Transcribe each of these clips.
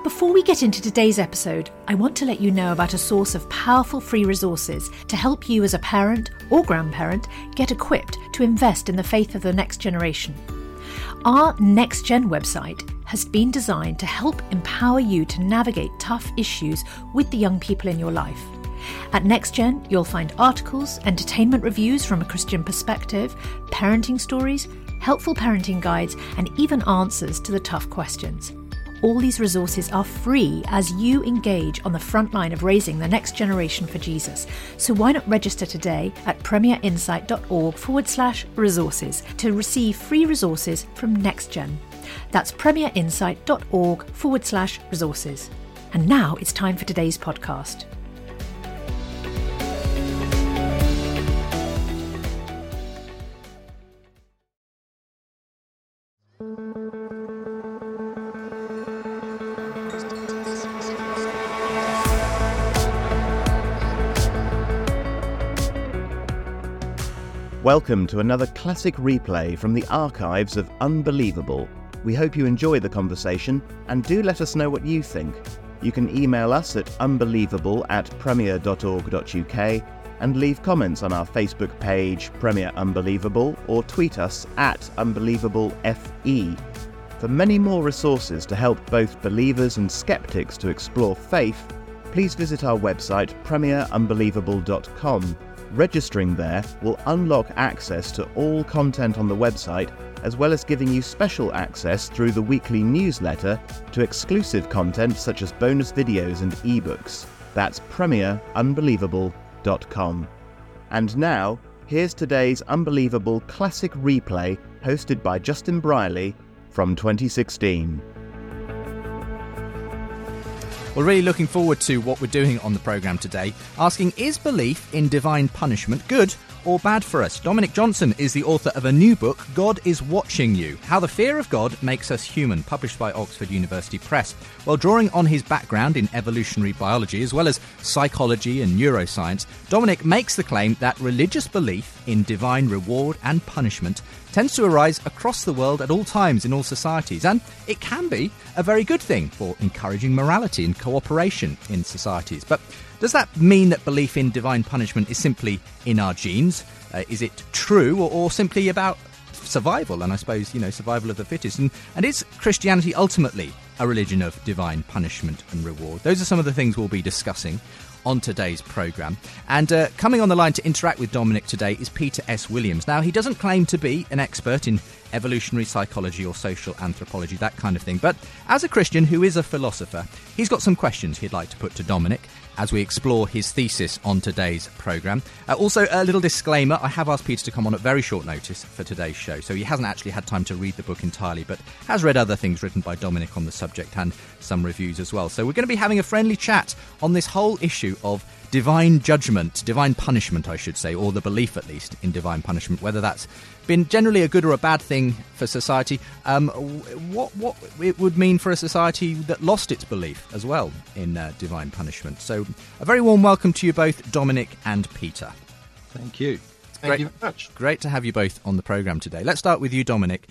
Before we get into today's episode, I want to let you know about a source of powerful free resources to help you as a parent or grandparent get equipped to invest in the faith of the next generation. Our Next Gen website has been designed to help empower you to navigate tough issues with the young people in your life. At Next Gen, you'll find articles, entertainment reviews from a Christian perspective, parenting stories, helpful parenting guides, and even answers to the tough questions. All these resources are free as you engage on the front line of raising the next generation for Jesus. So why not register today at premierinsight.org/resources to receive free resources from NextGen. That's premierinsight.org/resources. And now it's time for today's podcast. Welcome to another classic replay from the archives of Unbelievable. We hope you enjoy the conversation and do let us know what you think. You can email us at unbelievable@premier.org.uk and leave comments on our Facebook page, Premier Unbelievable, or tweet us at UnbelievableFE. For many more resources to help both believers and skeptics to explore faith, please visit our website premierunbelievable.com. Registering there will unlock access to all content on the website, as well as giving you special access through the weekly newsletter to exclusive content such as bonus videos and ebooks. That's premierunbelievable.com. And now, here's today's Unbelievable Classic Replay hosted by Justin Brierley from 2016. We're really looking forward to what we're doing on the programme today, asking, is belief in divine punishment good or bad for us? Dominic Johnson is the author of a new book, God is Watching You, How the Fear of God Makes Us Human, published by Oxford University Press. Well, drawing on his background in evolutionary biology, as well as psychology and neuroscience, Dominic makes the claim that religious belief in divine reward and punishment tends to arise across the world at all times in all societies, and it can be a very good thing for encouraging morality and cooperation in societies. But does that mean that belief in divine punishment is simply in our genes? Is it true or simply about survival, and I suppose, survival of the fittest? And is Christianity ultimately a religion of divine punishment and reward? Those are some of the things we'll be discussing on today's programme. And coming on the line to interact with Dominic today is Peter S. Williams. Now, he doesn't claim to be an expert in evolutionary psychology or social anthropology, that kind of thing, but as a Christian who is a philosopher, he's got some questions he'd like to put to Dominic as we explore his thesis on today's programme. Also, a little disclaimer, I have asked Peter to come on at very short notice for today's show, so he hasn't actually had time to read the book entirely, but has read other things written by Dominic on the subject and some reviews as well. So we're going to be having a friendly chat on this whole issue of divine judgment, divine punishment, I should say, or the belief at least in divine punishment, whether that's been generally a good or a bad thing for society, what it would mean for a society that lost its belief as well in divine punishment. So a very warm welcome to you both, Dominic and Peter. Thank you. Thank you very much. Great to have you both on the programme today. Let's start with you, Dominic.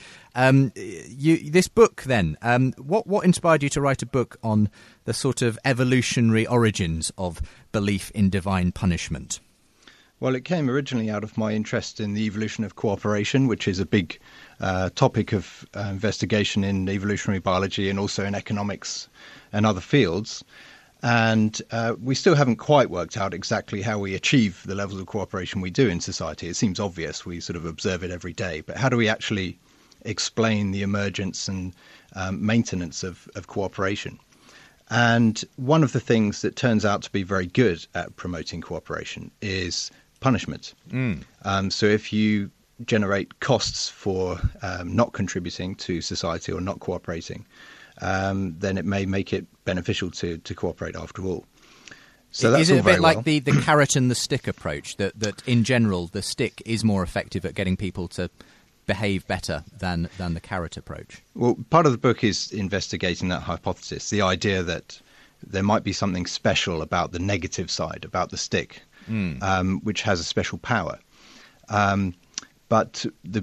This book, then, what inspired you to write a book on the sort of evolutionary origins of belief in divine punishment? Well, it came originally out of my interest in the evolution of cooperation, which is a big topic of investigation in evolutionary biology and also in economics and other fields. And we still haven't quite worked out exactly how we achieve the levels of cooperation we do in society. It seems obvious. We sort of observe it every day. But how do we actually explain the emergence and maintenance of cooperation? And one of the things that turns out to be very good at promoting cooperation is punishment. So if you generate costs for not contributing to society or not cooperating, then it may make it beneficial to cooperate after all. So that's is it a bit like well. the carrot and the stick approach, that in general the stick is more effective at getting people to behave better than the carrot approach? Well, part of the book is investigating that hypothesis, the idea that there might be something special about the negative side, about the stick, which has a special power. But the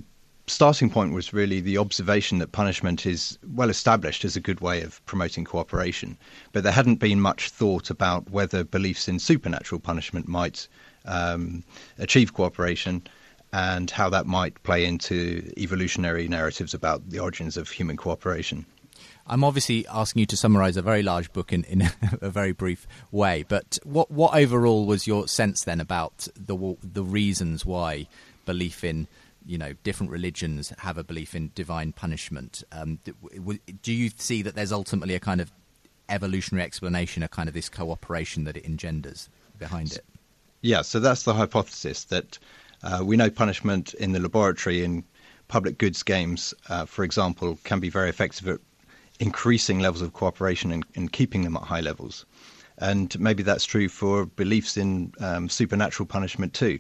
starting point was really the observation that punishment is well established as a good way of promoting cooperation, but there hadn't been much thought about whether beliefs in supernatural punishment might achieve cooperation, and how that might play into evolutionary narratives about the origins of human cooperation. I'm obviously asking you to summarise a very large book in a very brief way, but what overall was your sense then about the reasons why belief in, different religions have a belief in divine punishment? Do you see that there's ultimately a kind of evolutionary explanation, a kind of this cooperation that it engenders behind it? Yeah, so that's the hypothesis, that we know punishment in the laboratory in public goods games, for example, can be very effective at increasing levels of cooperation and keeping them at high levels. And maybe that's true for beliefs in supernatural punishment too.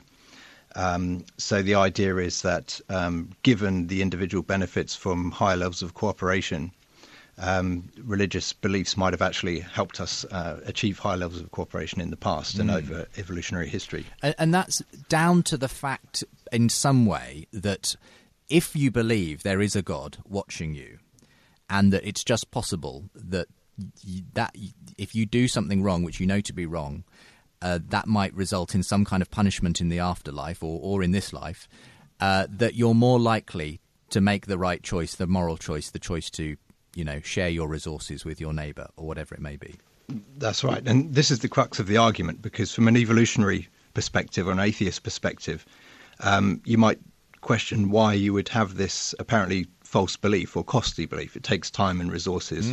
So the idea is that given the individual benefits from higher levels of cooperation, religious beliefs might have actually helped us achieve high levels of cooperation in the past and over evolutionary history. And that's down to the fact, in some way, that if you believe there is a God watching you, and that it's just possible that if you do something wrong, which you know to be wrong, that might result in some kind of punishment in the afterlife or in this life, that you're more likely to make the right choice, the moral choice, the choice to share your resources with your neighbour or whatever it may be. That's right. And this is the crux of the argument, because from an evolutionary perspective or an atheist perspective, you might question why you would have this apparently false belief or costly belief. It takes time and resources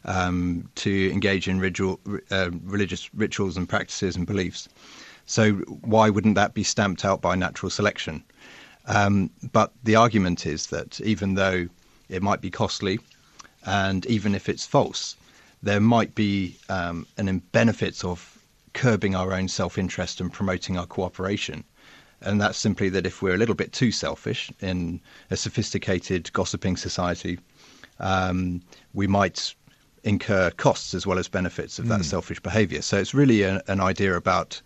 to engage in religious rituals and practices and beliefs. So why wouldn't that be stamped out by natural selection? But the argument is that even though it might be costly, and even if it's false, there might be an benefit of curbing our own self-interest and promoting our cooperation. And that's simply that if we're a little bit too selfish in a sophisticated gossiping society, we might incur costs as well as benefits of that selfish behaviour. So it's really an idea about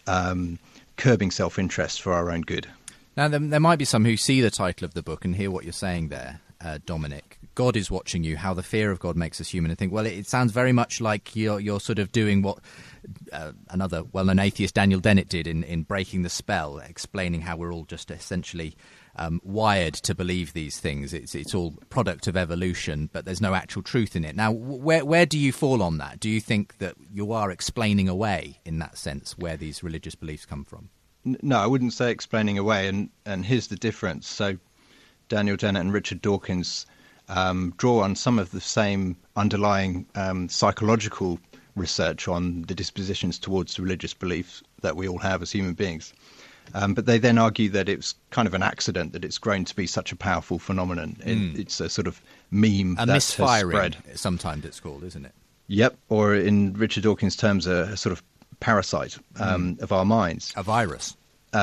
curbing self-interest for our own good. Now, there might be some who see the title of the book and hear what you're saying there, Dominic. God is watching you, how the fear of God makes us human, and think, well, it sounds very much like you're sort of doing what another well-known atheist, Daniel Dennett, did in Breaking the Spell, explaining how we're all just essentially wired to believe these things. It's all product of evolution, but there's no actual truth in it. Now, where do you fall on that? Do you think that you are explaining away, in that sense, where these religious beliefs come from? No, I wouldn't say explaining away, and here's the difference. So Daniel Dennett and Richard Dawkins draw on some of the same underlying psychological research on the dispositions towards religious beliefs that we all have as human beings. But they then argue that it's kind of an accident that it's grown to be such a powerful phenomenon. It's a sort of meme that has spread. Sometimes it's called, isn't it? Yep, or in Richard Dawkins' terms, a sort of parasite of our minds. A virus.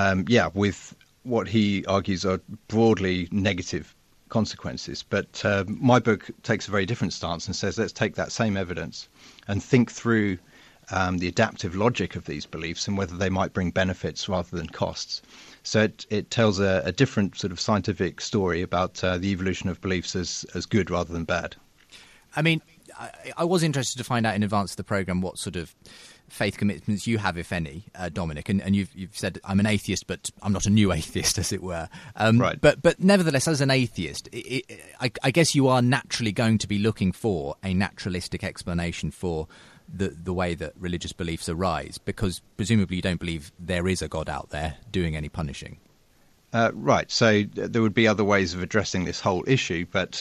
With what he argues are broadly negative consequences. But my book takes a very different stance and says, let's take that same evidence and think through the adaptive logic of these beliefs and whether they might bring benefits rather than costs. So it tells a different sort of scientific story about the evolution of beliefs as good rather than bad. I mean, I was interested to find out in advance of the programme what sort of faith commitments you have, if any, Dominic, and you've said I'm an atheist, but I'm not a new atheist, as it were. Right. But nevertheless, as an atheist, I guess you are naturally going to be looking for a naturalistic explanation for the way that religious beliefs arise, because presumably you don't believe there is a God out there doing any punishing. Right. So there would be other ways of addressing this whole issue, but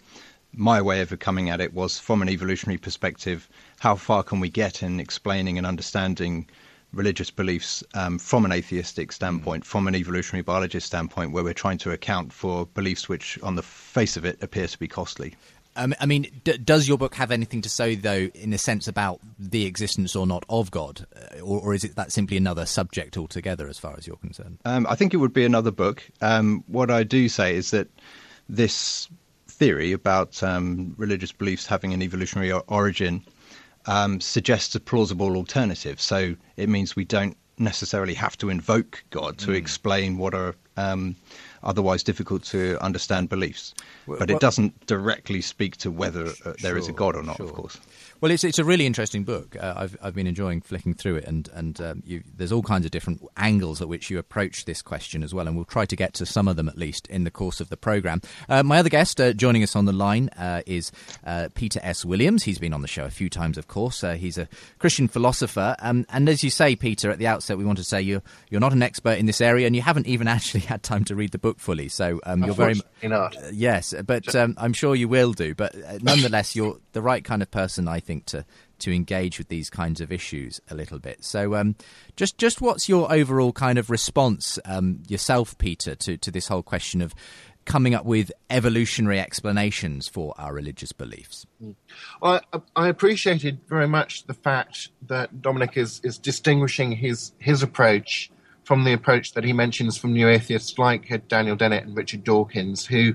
my way of coming at it was from an evolutionary perspective. How far can we get in explaining and understanding religious beliefs from an atheistic standpoint, from an evolutionary biologist standpoint, where we're trying to account for beliefs which, on the face of it, appear to be costly? I mean, does your book have anything to say, though, in a sense, about the existence or not of God? Or is it that simply another subject altogether, as far as you're concerned? I think it would be another book. What I do say is that this theory about religious beliefs having an evolutionary origin suggests a plausible alternative. So it means we don't necessarily have to invoke God to explain what are otherwise difficult to understand beliefs. But it doesn't directly speak to whether there is a God or not, of course. Well, it's a really interesting book. I've been enjoying flicking through it, and there's all kinds of different angles at which you approach this question as well, and we'll try to get to some of them at least in the course of the programme. My other guest joining us on the line is Peter S. Williams. He's been on the show a few times, of course. He's a Christian philosopher, and as you say, Peter, at the outset, we want to say you're not an expert in this area, and you haven't even actually had time to read the book fully. So you're very not. Yes, but I'm sure you will do. But nonetheless, you're the right kind of person, I think, to engage with these kinds of issues a little bit. So just what's your overall kind of response yourself, Peter, to this whole question of coming up with evolutionary explanations for our religious beliefs? Well, I appreciated very much the fact that Dominic is distinguishing his approach from the approach that he mentions from new atheists like Daniel Dennett and Richard Dawkins, who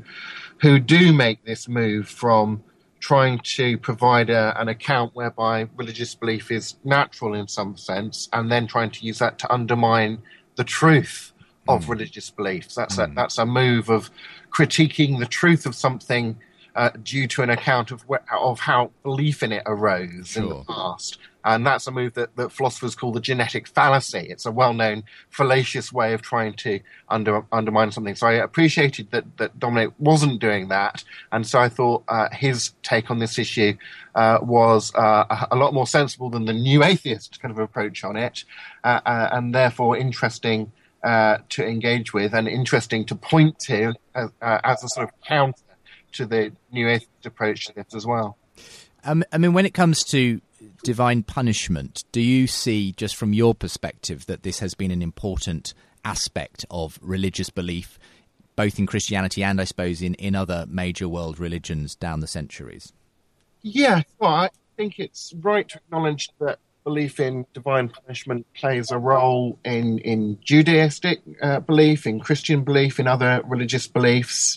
do make this move from trying to provide an account whereby religious belief is natural in some sense, and then trying to use that to undermine the truth of religious beliefs. That's a move of critiquing the truth of something due to an account of how belief in it arose in the past. And that's a move that philosophers call the genetic fallacy. It's a well-known fallacious way of trying to undermine something. So I appreciated that Dominic wasn't doing that. And so I thought his take on this issue was a lot more sensible than the new atheist kind of approach on it, and therefore interesting to engage with and interesting to point to as a sort of counter to the new atheist approach to this as well. I mean, when it comes to divine punishment, do you see, just from your perspective, that this has been an important aspect of religious belief, both in Christianity and, I suppose, in other major world religions down the centuries? Yeah, well, I think it's right to acknowledge that belief in divine punishment plays a role in Judaistic belief, in Christian belief, in other religious beliefs.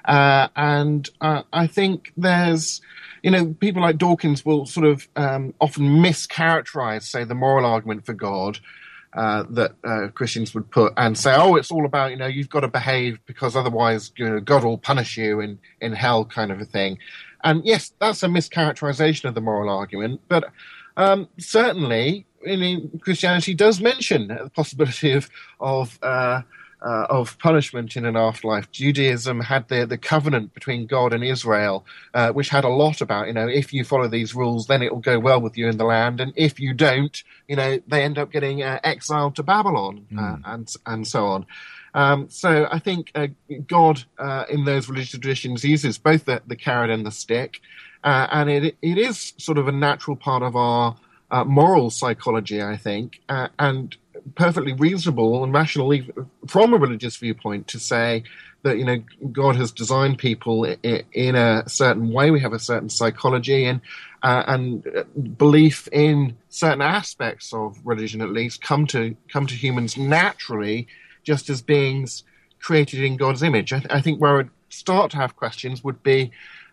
And I think there's, people like Dawkins will sort of often mischaracterize, say, the moral argument for God that Christians would put and say, oh, it's all about, you've got to behave because otherwise, God will punish you in hell kind of a thing. And yes, that's a mischaracterization of the moral argument, but certainly, Christianity does mention the possibility of punishment in an afterlife. Judaism had the covenant between God and Israel, which had a lot about, if you follow these rules, then it will go well with you in the land, and if you don't, they end up getting exiled to Babylon, and so on. So I think God in those religious traditions uses both the carrot and the stick. And it is sort of a natural part of our moral psychology, I think, and perfectly reasonable and rational from a religious viewpoint to say that, God has designed people in a certain way. We have a certain psychology and belief in certain aspects of religion, at least, come to humans naturally, just as beings created in God's image. I think where I'd start to have questions would be,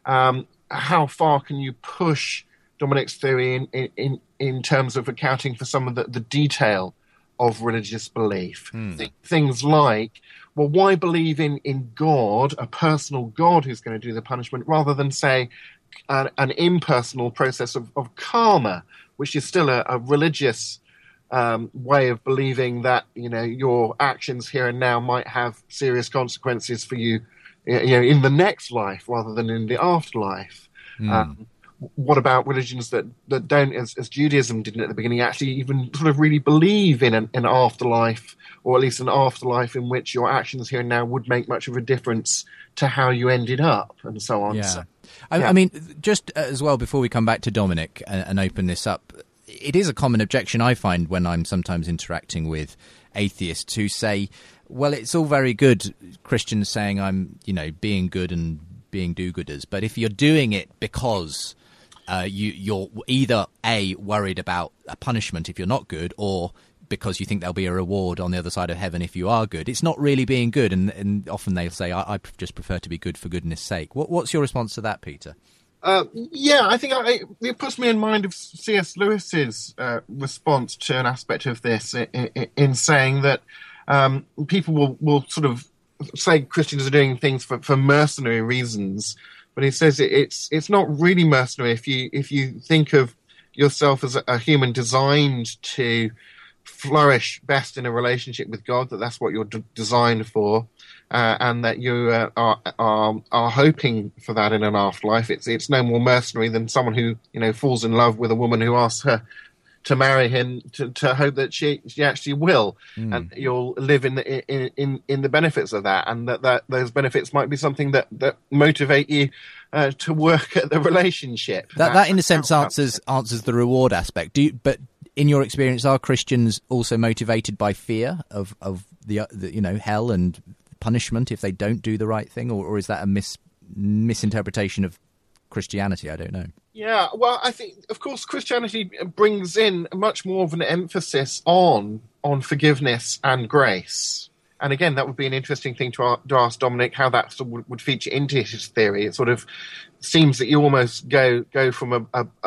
how far can you push Dominic's theory in terms of accounting for some of the detail of religious belief? Things like, well, why believe in God, a personal God who's going to do the punishment, rather than, say, an impersonal process of karma, which is still a religious way of believing that, your actions here and now might have serious consequences for you, in the next life rather than in the afterlife. What about religions that don't, as Judaism didn't at the beginning, actually even sort of really believe in an afterlife, or at least an afterlife in which your actions here and now would make much of a difference to how you ended up, and so on. Yeah. So, I mean, just as well, before we come back to Dominic and open this up, it is a common objection I find when I'm sometimes interacting with atheists who say, well, it's all very good, Christians saying I'm, being good and being do-gooders, but if you're doing it because you're either A, worried about a punishment if you're not good, or because you think there'll be a reward on the other side of heaven if you are good, it's not really being good. And often they'll say, I just prefer to be good for goodness sake. What's your response to that, Peter? I think it puts me in mind of C.S. Lewis's response to an aspect of this in saying that people will sort of say Christians are doing things for mercenary reasons, but he says it's not really mercenary if you think of yourself as a human designed to flourish best in a relationship with God, that's what you're designed for, and that you are hoping for that in an afterlife. It's no more mercenary than someone who falls in love with a woman who asks her to marry him to hope that she actually will, and you'll live in the benefits of that, and that those benefits might be something that motivate you to work at the relationship. That in a sense answers the reward aspect. But in your experience, are Christians also motivated by fear of the hell and punishment if they don't do the right thing, or is that a misinterpretation of Christianity? I don't know. Yeah, well, I think, of course, Christianity brings in much more of an emphasis on forgiveness and grace. And again, that would be an interesting thing to ask Dominic, how that sort of would feature into his theory. It sort of seems that you almost go from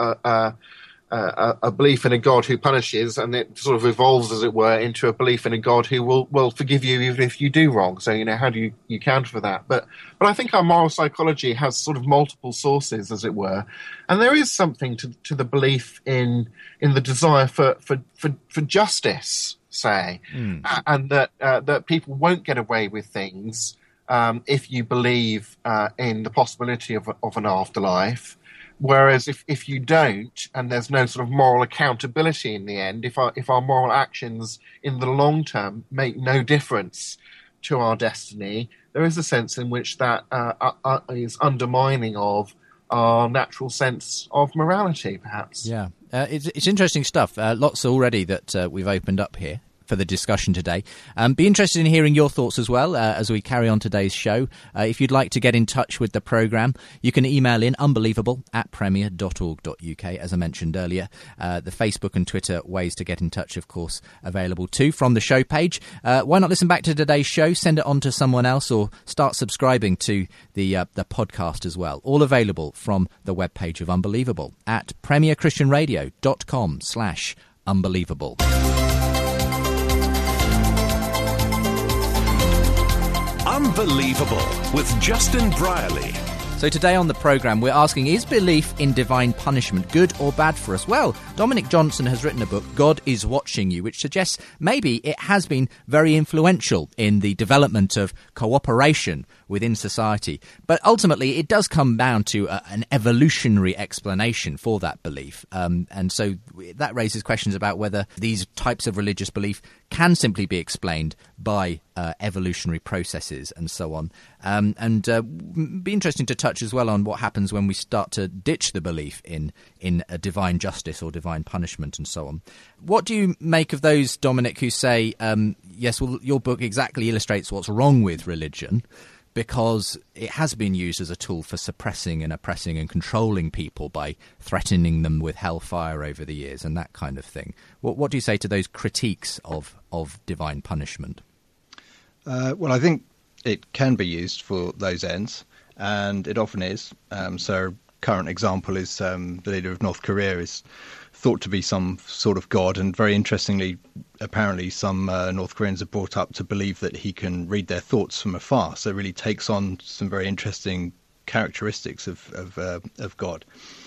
a belief in a God who punishes, and it sort of evolves, as it were, into a belief in a God who will forgive you even if you do wrong. So, how do you counter for that? But I think our moral psychology has sort of multiple sources, as it were, and there is something to the belief in the desire for justice, say, and that people won't get away with things if you believe in the possibility of an afterlife. Whereas if you don't, and there's no sort of moral accountability in the end, if our moral actions in the long term make no difference to our destiny, there is a sense in which that is undermining of our natural sense of morality, perhaps. Yeah, it's interesting stuff. Lots already that we've opened up here for the discussion today. Be interested in hearing your thoughts as well as we carry on today's show. If you'd like to get in touch with the programme, you can email in unbelievable@premier.org.uk, as I mentioned earlier. The Facebook and Twitter ways to get in touch, of course, available too from the show page. Why not listen back to today's show, send it on to someone else, or start subscribing to the podcast as well. All available from the webpage of Unbelievable at premierchristianradio.com/unbelievable. Unbelievable with Justin Brierley. So today on the programme, we're asking, is belief in divine punishment good or bad for us? Well, Dominic Johnson has written a book, God is Watching You, which suggests maybe it has been very influential in the development of cooperation within society. But ultimately, it does come down to an evolutionary explanation for that belief. And so that raises questions about whether these types of religious belief can simply be explained by evolutionary processes and so on. Be interesting to touch as well on what happens when we start to ditch the belief in a divine justice or divine punishment and so on. What do you make of those, Dominic, who say, yes, well, your book exactly illustrates what's wrong with religion because it has been used as a tool for suppressing and oppressing and controlling people by threatening them with hellfire over the years and that kind of thing. What do you say to those critiques of divine punishment? Well, I think it can be used for those ends, and it often is. So a current example is the leader of North Korea is thought to be some sort of god, and very interestingly, apparently some North Koreans are brought up to believe that he can read their thoughts from afar, so it really takes on some very interesting characteristics of God.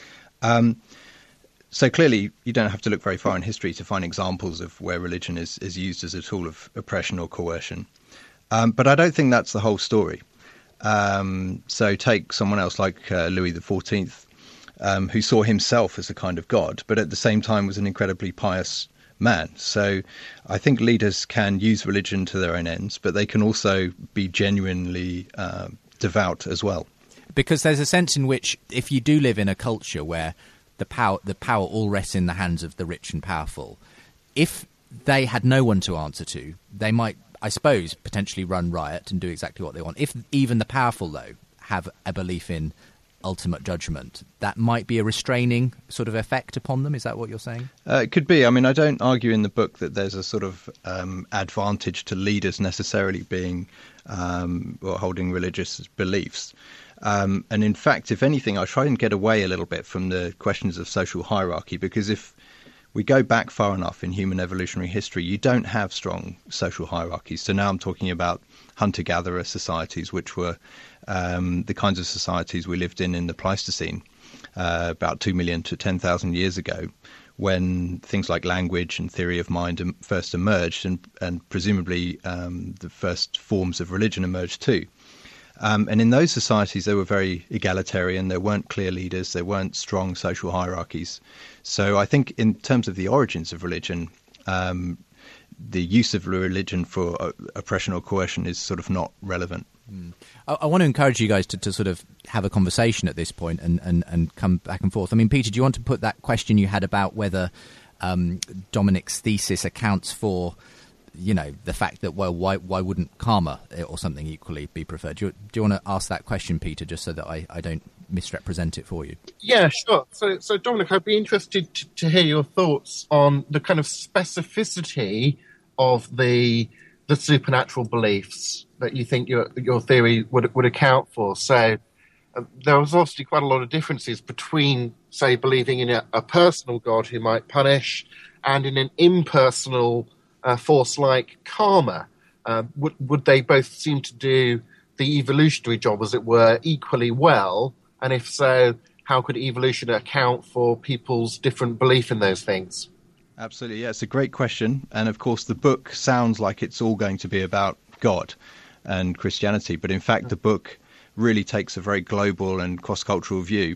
So clearly, you don't have to look very far in history to find examples of where religion is used as a tool of oppression or coercion. But I don't think that's the whole story. So take someone else like Louis XIV, who saw himself as a kind of god, but at the same time was an incredibly pious man. So I think leaders can use religion to their own ends, but they can also be genuinely devout as well. Because there's a sense in which if you do live in a culture where the power all rests in the hands of the rich and powerful, if they had no one to answer to, they might, I suppose, potentially run riot and do exactly what they want. If even the powerful, though, have a belief in ultimate judgment, that might be a restraining sort of effect upon them. Is that what you're saying? It could be. I mean, I don't argue in the book that there's a sort of advantage to leaders necessarily being or holding religious beliefs. And in fact, if anything, I try and get away a little bit from the questions of social hierarchy, because if we go back far enough in human evolutionary history, you don't have strong social hierarchies. So now I'm talking about hunter-gatherer societies, which were the kinds of societies we lived in the Pleistocene about 2 million to 10,000 years ago, when things like language and theory of mind first emerged, and presumably the first forms of religion emerged too. And in those societies, they were very egalitarian. There weren't clear leaders. There weren't strong social hierarchies. So I think in terms of the origins of religion, the use of religion for oppression or coercion is sort of not relevant. I want to encourage you guys to sort of have a conversation at this point and come back and forth. I mean, Peter, do you want to put that question you had about whether Dominic's thesis accounts for, the fact that, well, why wouldn't karma or something equally be preferred? Do you want to ask that question, Peter, just so that I don't misrepresent it for you? Yeah, sure. So Dominic, I'd be interested to hear your thoughts on the kind of specificity of the supernatural beliefs that you think your theory would account for. So there was obviously quite a lot of differences between, say, believing in a personal God who might punish and in an impersonal force like karma. Would they both seem to do the evolutionary job, as it were, equally well? And if so, how could evolution account for people's different belief in those things? Absolutely, yeah, it's a great question. And of course, the book sounds like it's all going to be about God and Christianity, but in fact, the book really takes a very global and cross-cultural view.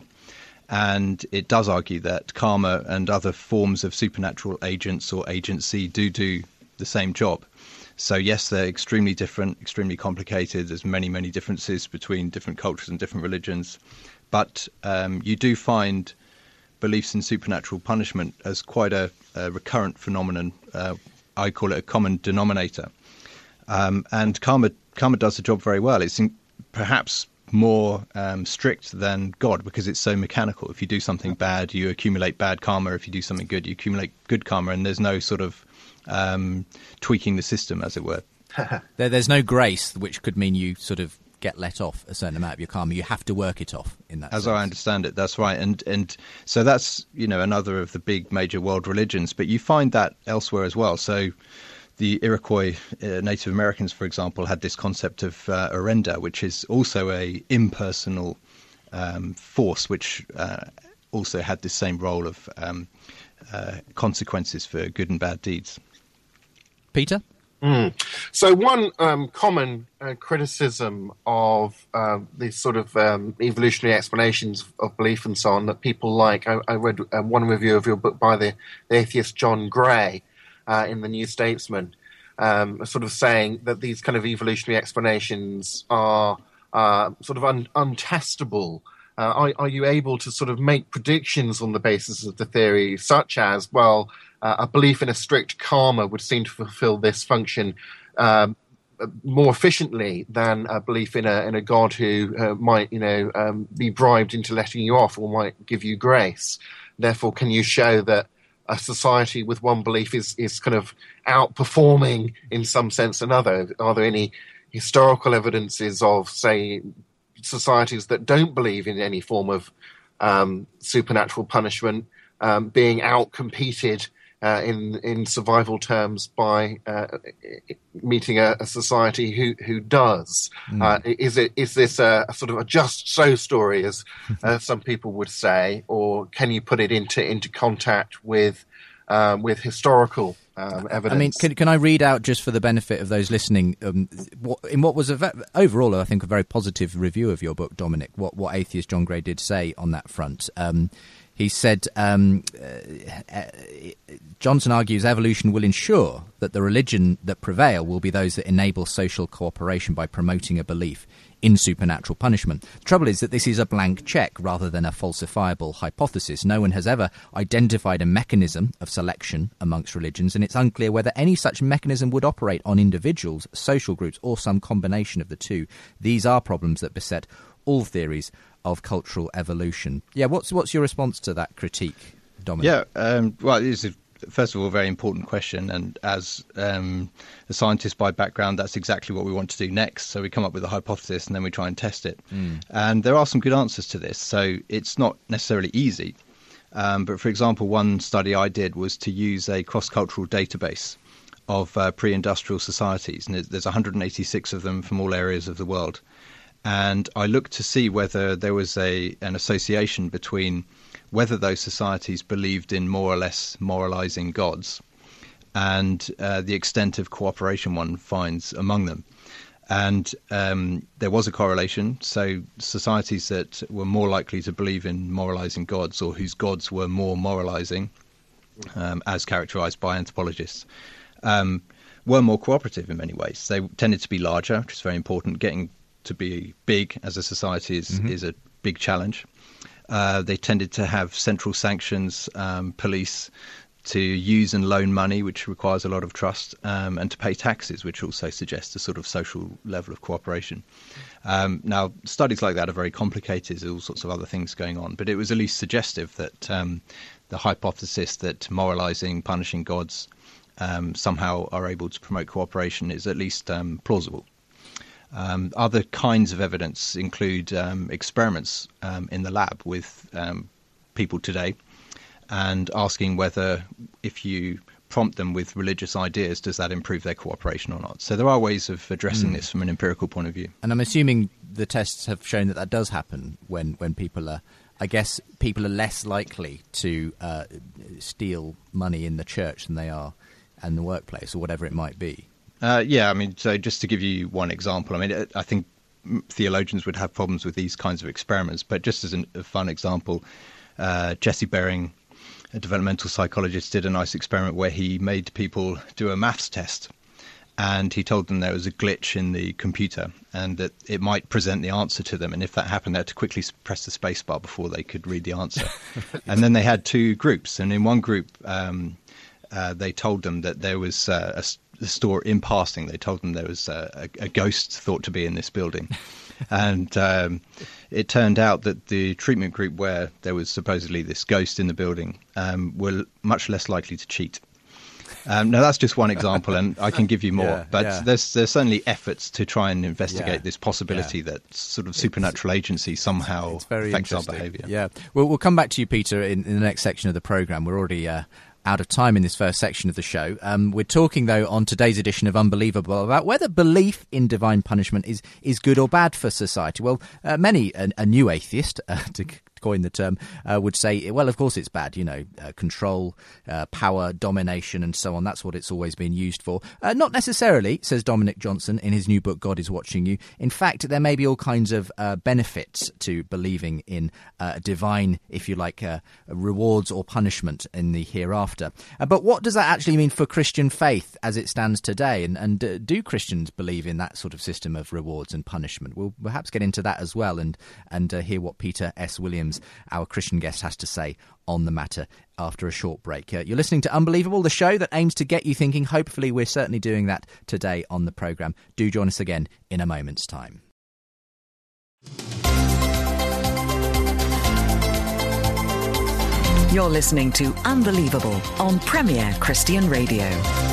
And it does argue that karma and other forms of supernatural agents or agency do the same job. So yes, they're extremely different, extremely complicated. There's many, many differences between different cultures and different religions. But you do find beliefs in supernatural punishment as quite a recurrent phenomenon. I call it a common denominator. And karma does the job very well. It's perhaps more strict than God, because it's so mechanical. If you do something bad, you accumulate bad karma. If you do something good, you accumulate good karma. And there's no sort of tweaking the system, as it were. There's no grace, which could mean you sort of get let off a certain amount of your karma. You have to work it off in that sense. As I understand it, that's right. And so that's, another of the big major world religions. But you find that elsewhere as well. So the Iroquois Native Americans, for example, had this concept of Orenda, which is also a impersonal force, which also had this same role of consequences for good and bad deeds. Peter? So one common criticism of these sort of evolutionary explanations of belief and so on that people like, I read one review of your book by the atheist John Gray in the New Statesman, sort of saying that these kind of evolutionary explanations are sort of untestable. Are you able to sort of make predictions on the basis of the theory, such as, well, a belief in a strict karma would seem to fulfill this function more efficiently than a belief in a God who might, be bribed into letting you off or might give you grace? Therefore, can you show that a society with one belief is kind of outperforming in some sense another? Are there any historical evidences of, say, societies that don't believe in any form of supernatural punishment being outcompeted in survival terms by meeting a society who does? Is this a sort of a just so story, as some people would say, or can you put it into contact with historical evidence? I mean, can I read out, just for the benefit of those listening, in what was overall, I think, a very positive review of your book, Dominic, what atheist John Gray did say on that front. He said, Johnson argues evolution will ensure that the religion that prevail will be those that enable social cooperation by promoting a belief in supernatural punishment. The trouble is that this is a blank check rather than a falsifiable hypothesis. No one has ever identified a mechanism of selection amongst religions, and it's unclear whether any such mechanism would operate on individuals, social groups, or some combination of the two. These are problems that beset all theories of cultural evolution. Yeah, what's your response to that critique, Dominic? Yeah, well, it is first of all a very important question, and as a scientist by background, that's exactly what we want to do next. So we come up with a hypothesis and then we try and test it. And there are some good answers to this. So it's not necessarily easy. But for example, one study I did was to use a cross-cultural database of pre-industrial societies, and there's 186 of them from all areas of the world. And I looked to see whether there was an association between whether those societies believed in more or less moralizing gods and the extent of cooperation one finds among them. And there was a correlation. So societies that were more likely to believe in moralizing gods, or whose gods were more moralizing, as characterized by anthropologists, were more cooperative in many ways. They tended to be larger, which is very important. Getting to be big as a society is a big challenge. They tended to have central sanctions, police, to use and loan money, which requires a lot of trust, and to pay taxes, which also suggests a sort of social level of cooperation. Now, studies like that are very complicated. There's all sorts of other things going on, but it was at least suggestive that the hypothesis that moralizing, punishing gods somehow are able to promote cooperation is at least plausible. Other kinds of evidence include experiments in the lab with people today, and asking whether, if you prompt them with religious ideas, does that improve their cooperation or not? So there are ways of addressing this from an empirical point of view. And I'm assuming the tests have shown that does happen when people are, I guess, people are less likely to steal money in the church than they are in the workplace or whatever it might be. Yeah, I mean, so just to give you one example, I mean, I think theologians would have problems with these kinds of experiments, but just as a fun example, Jesse Bering, a developmental psychologist, did a nice experiment where he made people do a maths test, and he told them there was a glitch in the computer and that it might present the answer to them, and if that happened, they had to quickly press the space bar before they could read the answer. And then they had two groups, and in one group they told them that there was the store in passing. They told them there was a ghost thought to be in this building. And it turned out that the treatment group where there was supposedly this ghost in the building were much less likely to cheat. Now, that's just one example, and I can give you more. There's certainly efforts to try and investigate this possibility that sort of supernatural agency somehow affects our behaviour. Yeah. Well, we'll come back to you, Peter, in the next section of the programme. We're already out of time in this first section of the show. We're talking, though, on today's edition of Unbelievable about whether belief in divine punishment is good or bad for society. Well, many, a new atheist, to coin the term, would say, well, of course it's bad, control, power, domination, and so on. That's what it's always been used for. Not necessarily, says Dominic Johnson in his new book, God is Watching You. In fact, there may be all kinds of benefits to believing in divine, if you like, rewards or punishment in the hereafter. But what does that actually mean for Christian faith as it stands today? And do Christians believe in that sort of system of rewards and punishment? We'll perhaps get into that as well and hear what Peter S. Williams, our Christian guest, has to say on the matter after a short break. You're listening to Unbelievable, the show that aims to get you thinking. Hopefully we're certainly doing that today on the programme. Do join us again in a moment's time. You're listening to Unbelievable on Premier Christian Radio.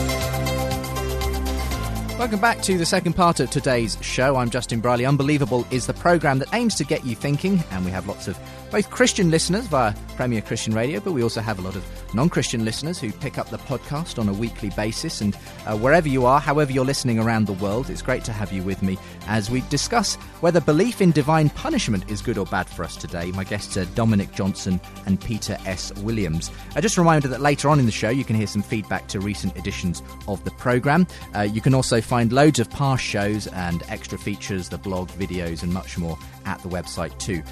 Welcome back to the second part of today's show. I'm Justin Brierley. Unbelievable is the programme that aims to get you thinking, and we have lots of both Christian listeners via Premier Christian Radio, but we also have a lot of non-Christian listeners who pick up the podcast on a weekly basis. And wherever you are, however you're listening around the world, it's great to have you with me as we discuss whether belief in divine punishment is good or bad for us today. My guests are Dominic Johnson and Peter S. Williams. Just a reminder that later on in the show you can hear some feedback to recent editions of the programme. You can also find loads of past shows and extra features, the blog, videos and much more at the website too,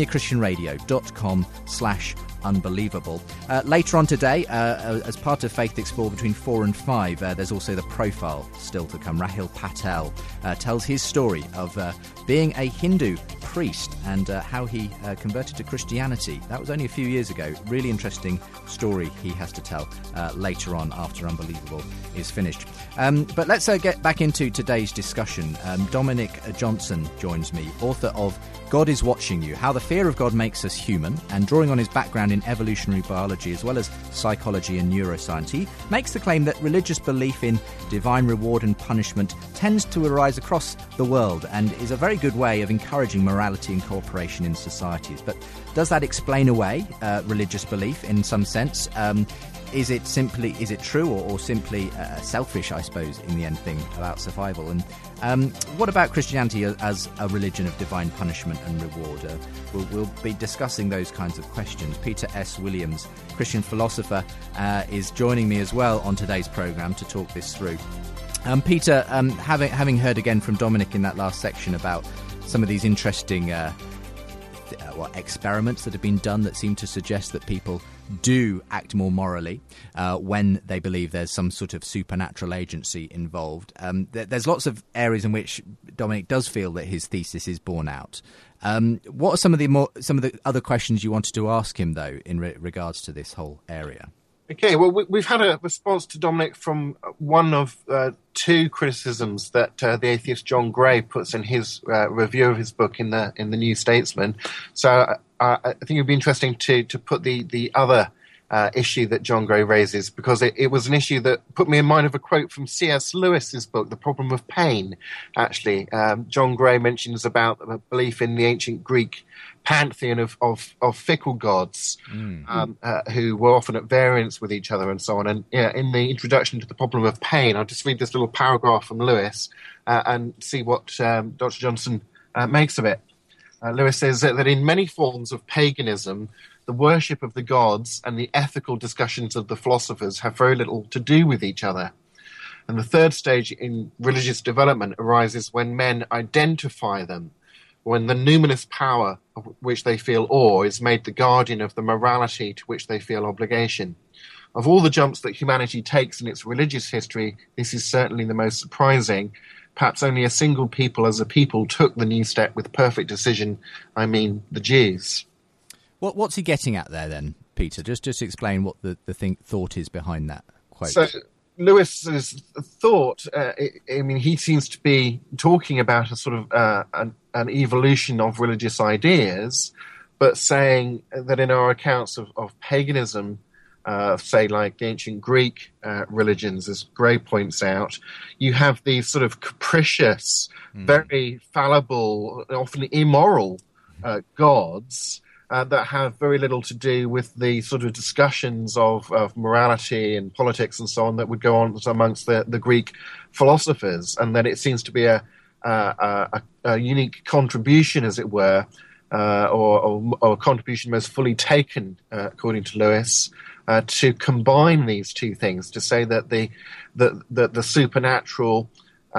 premierchristianradio.com/unbelievable. Later on today, as part of Faith Explored between 4 and 5, there's also the profile still to come. Rahil Patel tells his story of being a Hindu priest and how he converted to Christianity. That was only a few years ago. Really interesting story he has to tell later on after Unbelievable is finished. But let's get back into today's discussion. Dominic Johnson joins me, author of God is Watching You, How the Fear of God Makes Us Human, and drawing on his background in evolutionary biology as well as psychology and neuroscience, he makes the claim that religious belief in divine reward and punishment tends to arise across the world and is a very good way of encouraging morality and cooperation in societies. But does that explain away religious belief in some sense? Is it true or simply selfish, I suppose, in the end thing about survival? And what about Christianity as a religion of divine punishment and reward? We'll be discussing those kinds of questions. Peter S. Williams, Christian philosopher, is joining me as well on today's programme to talk this through. Peter, having heard again from Dominic in that last section about some of these interesting experiments that have been done that seem to suggest that people do act more morally when they believe there's some sort of supernatural agency involved. There's lots of areas in which Dominic does feel that his thesis is borne out. What are some of the other questions you wanted to ask him, though, in regards to this whole area? Okay, well, we've had a response to Dominic from one of two criticisms that the atheist John Gray puts in his review of his book in the New Statesman. So I think it'd be interesting to put the other issue that John Gray raises, because it was an issue that put me in mind of a quote from C.S. Lewis's book, The Problem of Pain. Actually, John Gray mentions about a belief in the ancient Greek pantheon of fickle gods who were often at variance with each other and so on. And in the introduction to The Problem of Pain, I'll just read this little paragraph from Lewis and see what Dr. Johnson makes of it. Lewis says that in many forms of paganism, the worship of the gods and the ethical discussions of the philosophers have very little to do with each other. And the third stage in religious development arises when men identify them, when the numinous power of which they feel awe is made the guardian of the morality to which they feel obligation. Of all the jumps that humanity takes in its religious history, this is certainly the most surprising. Perhaps only a single people as a people took the new step with perfect decision, I mean the Jews. What's he getting at there then, Peter? Just explain what the thought is behind that quote. So Lewis's thought, he seems to be talking about a sort of an evolution of religious ideas, but saying that in our accounts of paganism, say like the ancient Greek religions, as Gray points out, you have these sort of capricious, very fallible, often immoral gods that have very little to do with the sort of discussions of morality and politics and so on that would go on amongst the Greek philosophers, and that it seems to be a unique contribution, as it were, or a contribution most fully taken, according to Lewis, to combine these two things, to say that the supernatural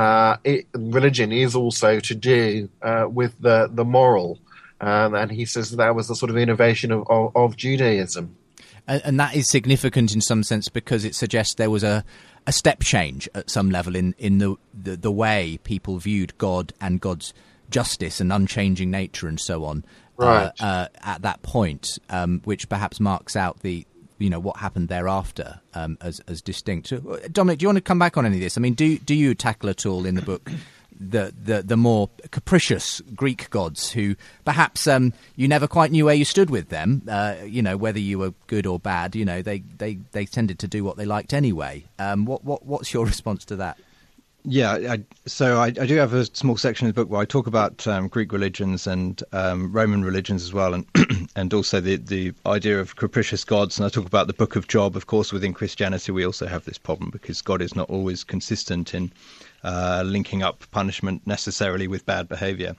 religion is also to do with the moral. And he says that was the sort of innovation of Judaism. And that is significant in some sense because it suggests there was a step change at some level in the way people viewed God and God's justice and unchanging nature and so on, right. At that point, which perhaps marks out what happened thereafter as distinct. Dominic, do you want to come back on any of this? I mean, do you tackle at all in the book the more capricious Greek gods who perhaps you never quite knew where you stood with them, whether you were good or bad, they tended to do what they liked anyway. What's your response to that? Yeah, so I do have a small section in the book where I talk about Greek religions and Roman religions as well, and and also the idea of capricious gods. And I talk about the Book of Job. Of course, within Christianity, we also have this problem because God is not always consistent in linking up punishment necessarily with bad behavior.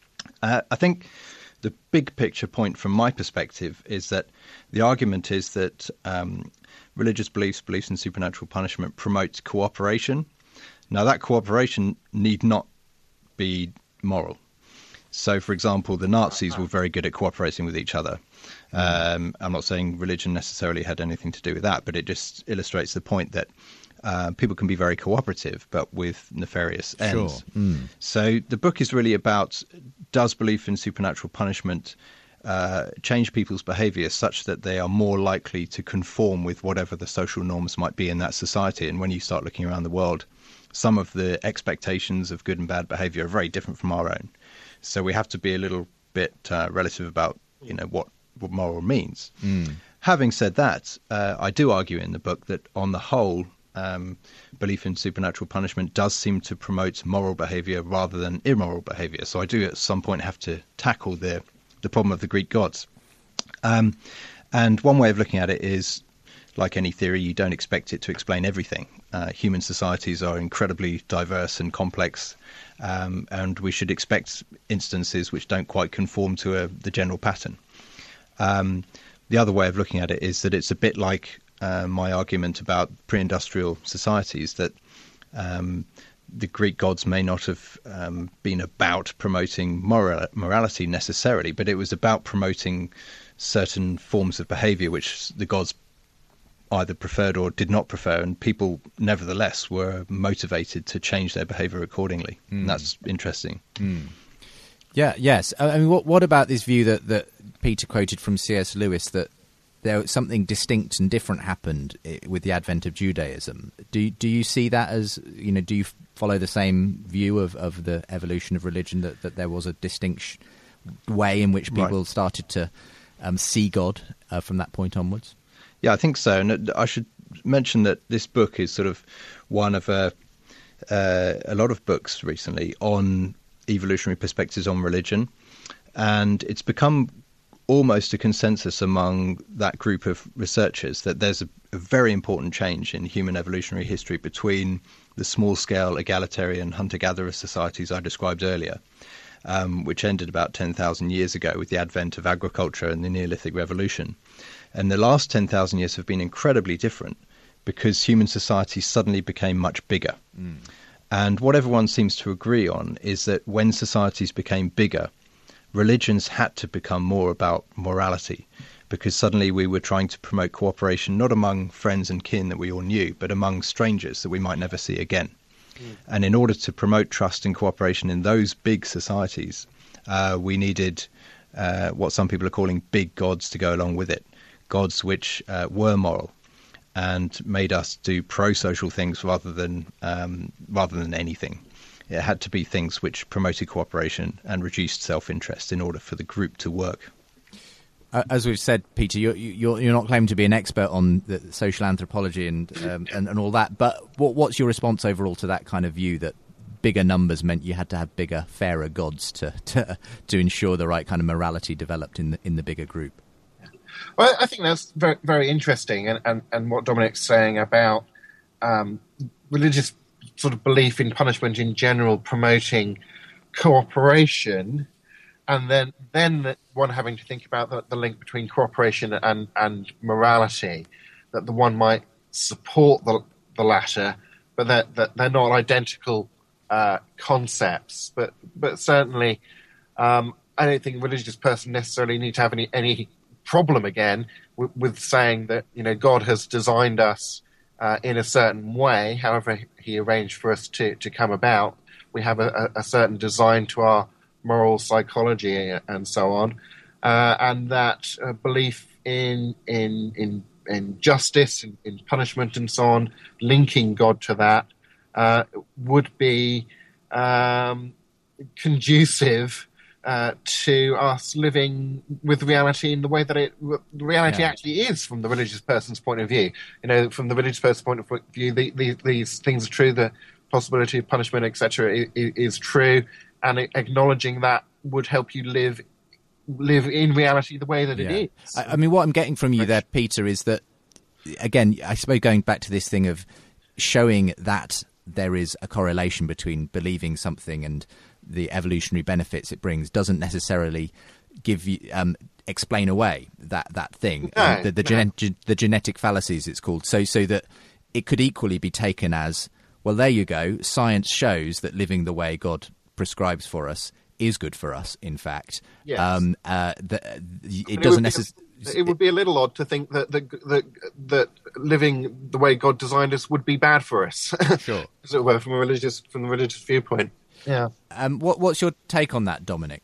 I think the big picture point from my perspective is that the argument is that religious beliefs in supernatural punishment promotes cooperation. Now, that cooperation need not be moral. So, for example, the Nazis were very good at cooperating with each other. I'm not saying religion necessarily had anything to do with that, but it just illustrates the point that people can be very cooperative, but with nefarious ends. Sure. So the book is really about, does belief in supernatural punishment change people's behaviour such that they are more likely to conform with whatever the social norms might be in that society? And when you start looking around the world, some of the expectations of good and bad behaviour are very different from our own. So we have to be a little bit relative about, what moral means. Having said that, I do argue in the book that on the whole, belief in supernatural punishment does seem to promote moral behaviour rather than immoral behaviour. So I do at some point have to tackle the problem of the Greek gods. And one way of looking at it is, like any theory, you don't expect it to explain everything. Human societies are incredibly diverse and complex, and we should expect instances which don't quite conform to the general pattern. The other way of looking at it is that it's a bit like my argument about pre-industrial societies, that the Greek gods may not have been about promoting morality necessarily, but it was about promoting certain forms of behaviour which the gods either preferred or did not prefer, and people nevertheless were motivated to change their behaviour accordingly. And that's interesting. Yeah, yes. I mean, what about this view that Peter quoted from C.S. Lewis, that there was something distinct and different happened with the advent of Judaism? Do you see that as, do you follow the same view of the evolution of religion, that there was a distinct way in which people started to see God from that point onwards? Yeah, I think so. And I should mention that this book is sort of one of a lot of books recently on evolutionary perspectives on religion. And it's become almost a consensus among that group of researchers that there's a very important change in human evolutionary history between the small-scale egalitarian hunter-gatherer societies I described earlier, which ended about 10,000 years ago with the advent of agriculture and the Neolithic Revolution. And the last 10,000 years have been incredibly different because human society suddenly became much bigger. And what everyone seems to agree on is that when societies became bigger, religions had to become more about morality, because suddenly we were trying to promote cooperation not among friends and kin that we all knew, but among strangers that we might never see again. And in order to promote trust and cooperation in those big societies, we needed what some people are calling big gods to go along with it. Gods which were moral and made us do pro-social things rather than anything. It had to be things which promoted cooperation and reduced self-interest in order for the group to work. As we've said, Peter, you're not claiming to be an expert on the social anthropology and all that, but what's your response overall to that kind of view that bigger numbers meant you had to have bigger, fairer gods to ensure the right kind of morality developed in the bigger group? Well, I think that's very, very interesting, and what Dominic's saying about religious sort of belief in punishment in general promoting cooperation, and then one having to think about the link between cooperation and morality, that the one might support the latter, but that they're not identical concepts. But certainly, I don't think a religious person necessarily need to have any problem again with saying that God has designed us in a certain way, however he arranged for us to come about. We have a certain design to our moral psychology and so on, and that belief in justice, in punishment and so on, linking God to that would be conducive to us living with reality in the way that reality actually is from the religious person's point of view. From the religious person's point of view, these things are true. The possibility of punishment, etc., is true, and acknowledging that would help you live in reality the way that it is. I mean, what I'm getting from you there, Peter, is that, again, I suppose going back to this thing of showing that there is a correlation between believing something and the evolutionary benefits it brings doesn't necessarily give you explain away that thing. No, the genetic fallacies, it's called. So that it could equally be taken as, well, there you go. Science shows that living the way God prescribes for us is good for us. In fact, yes. It doesn't necessarily. It would be a little odd to think that living the way God designed us would be bad for us. Sure, as it were, from the religious viewpoint. Yeah. What's your take on that, Dominic?